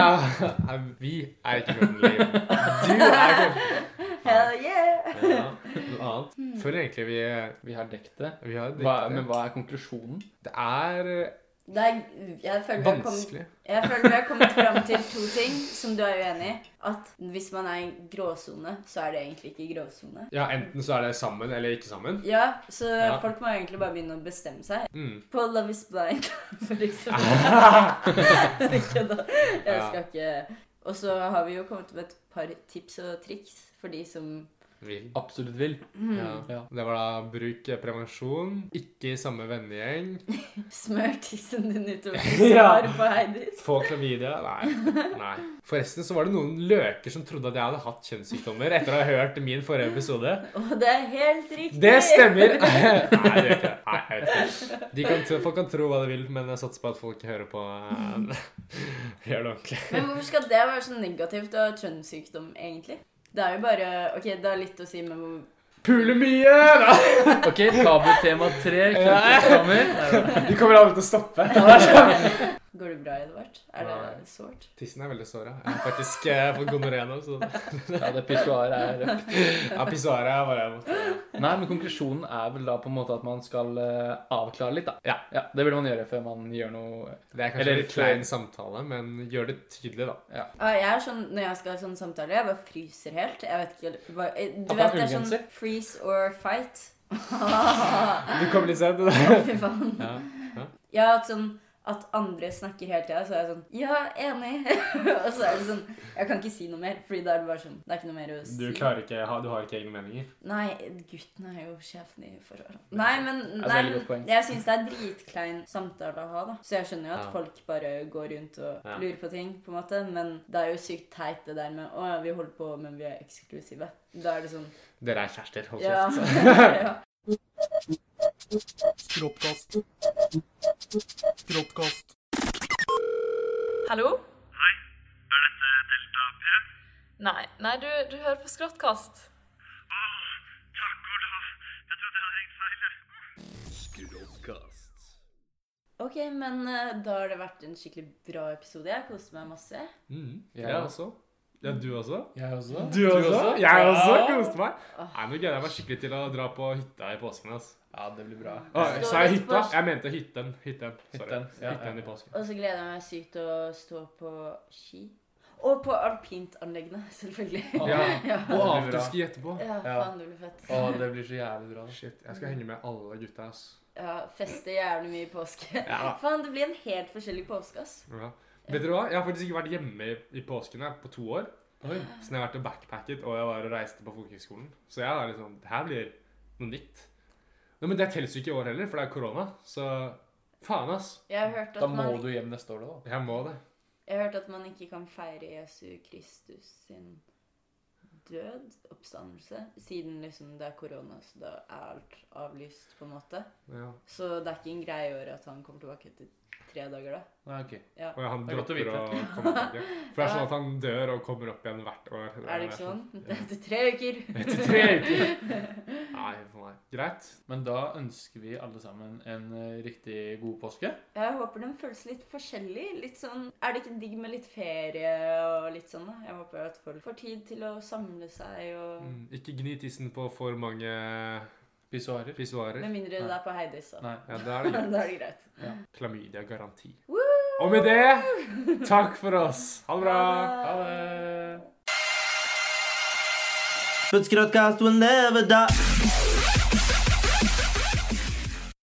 Vi er ikke gamle. Du er gamle. Hell yeah! Ja, noe annet. Føler egentlig Vi har dekt det. vi har Men hva er konklusjonen? Det er Jeg føler vi har vanskelig. kommet fram til 2 ting som du er uenig i. At hvis man er i gråsone, så er det egentlig ikke gråsone. Ja, enten så er det sammen eller ikke sammen. Ja, så Ja. folk må egentlig bare begynne å bestemme seg. Mm. På Love is Blind, for eksempel. Ikke da. Jeg skal ikke... Og så har vi jo kommet med et par tips og triks for de som... Absolutt vil. Ja. Ja. Det var da bruk prevensjon, ikke i samme vennegjeng, Smør tissen din utover svar på Heidis. få klamydia. Nei. Forresten så var det noen løker som trodde at jeg hadde hatt kjønnssykdommer etter å ha hørt min forrige episode. Og det er helt riktig. Det stemmer! Nei, det gjør ikke det. Nei, jeg vet ikke. Folk kan tro hva de vil, men jeg satser på at folk hører på. Gjør det ordentlig. Men hvorfor skal det være så negativt å ha kjønnssykdom, egentlig? Det er jo bare... Ok, det har litt å si med hvor... Pule mye! Da. Ok, tabu-tema 3. Vi kommer aldri til å stoppe. Går det bra, Edvard? Er det sårt? Tissen er veldig såret. Jeg har faktisk fått gonoré nå, så... Ja, det pissoaret er røpt. Ja, pissoaret er bare... Nei, men konklusjonen er vel da på en måte at man skal avklare litt, da. Ja, det vil man gjøre før man gjør noe... Det er kanskje en litt klein samtale, men gjør det tydelig, da. Ja. Jeg er sånn, når jeg skal ha sånn samtale, jeg bare fryser helt. Jeg vet ikke hva... Du At vet, han det er sånn ullgenser? freeze or fight. Du kommer litt sent. Fy faen. Ja. Ja, at sånn... At andre snakker hele tiden, så er jeg sånn, ja, enig. Og så er det sånn, jeg kan ikke si noe mer, fordi da er det bare sånn, det er ikke noe mer å si. Du har ikke egne meninger. Nei, gutten er jo sjefen i forholdet. Nei, men Altså, veldig godt poeng. jeg synes det er dritklein samtale å ha, da. Så jeg skjønner jo at Ja. folk bare går rundt og Ja. lurer på ting, på en måte. Men det er jo sykt teit det der med, ja, vi holder på, men vi er eksklusive. Da er det sånn, Dere er kjærester, hold ja. kjeft. Ja. Skråttkast. Skråttkast. Hallo? Hei, er dette Delta P? Nei, du hører på Skråttkast. Åh, takk Olav. Jeg trodde jeg hadde ringt feil. Skråttkast. Ok, men da har det vært en skikkelig bra episode. Jeg koste meg masse. Jeg også. Ja, du også? Jeg også. Du også? Jeg også Ja. koste meg. Nei, nå gleder jeg meg skikkelig til å dra på hytta i påsken, altså. Ja, det blir bra. Sa jeg hytta? Jeg mente hytten. Sorry. Hytten, ja. Hytten i påsken. Og så gleder jeg meg sykt til å stå på ski. Og på alpintanleggene, selvfølgelig. Ja. Ja. Og bra. afterski etterpå. Ja, faen, det blir fett. Å, det blir så jævlig bra. Shit, jeg skal henge med alle gutta, ass. Ja, feste jævlig mye i påske. Ja. Faen, det blir en helt forskjellig påske, ass. Ja. Vet dere hva? Jeg har faktisk ikke vært hjemme i påsken her på 2 år. Oi. Så jeg har vært og backpacket, og jeg var og reiste på folkehøgskolen. Så jeg har liksom, det her blir noe nytt. Nå, men det telles jo ikke i år heller, for det er korona. Så faen, ass. Jeg har hørt Da at, må du hjem neste år, da. Jeg må det. jeg har hørt at man ikke kan feire Jesu Kristus sin død, oppstandelse, siden liksom det er korona, så da er alt avlyst på en måte. Ja. Så det er ikke en greie i år at han kommer tilbake etter 3 dager da. Nei, ok. Ja. Og han Det er godt å dropper å vite. komme tilbake. For det er sånn at han dør og kommer opp igjen hvert år. Er det ikke sånn? Etter 3 uker. Etter 3 uker. Nei, for meg. Greit. Men da ønsker vi alle sammen en riktig god påske. Jeg håper den føles litt forskjellig. Litt sånn, er det ikke digg med litt ferie og litt sånn da? Jeg håper at folk får tid til å samle seg og... Ikke gni tissen på for mange Pissoarer. pissoarer. Med mindre det er på Heidis da. Nei. Ja, da er det greit. Da er det greit. Klamydia-garanti. Og med det, takk for oss. Ha det bra. Ha det. But Skråttkast will never die.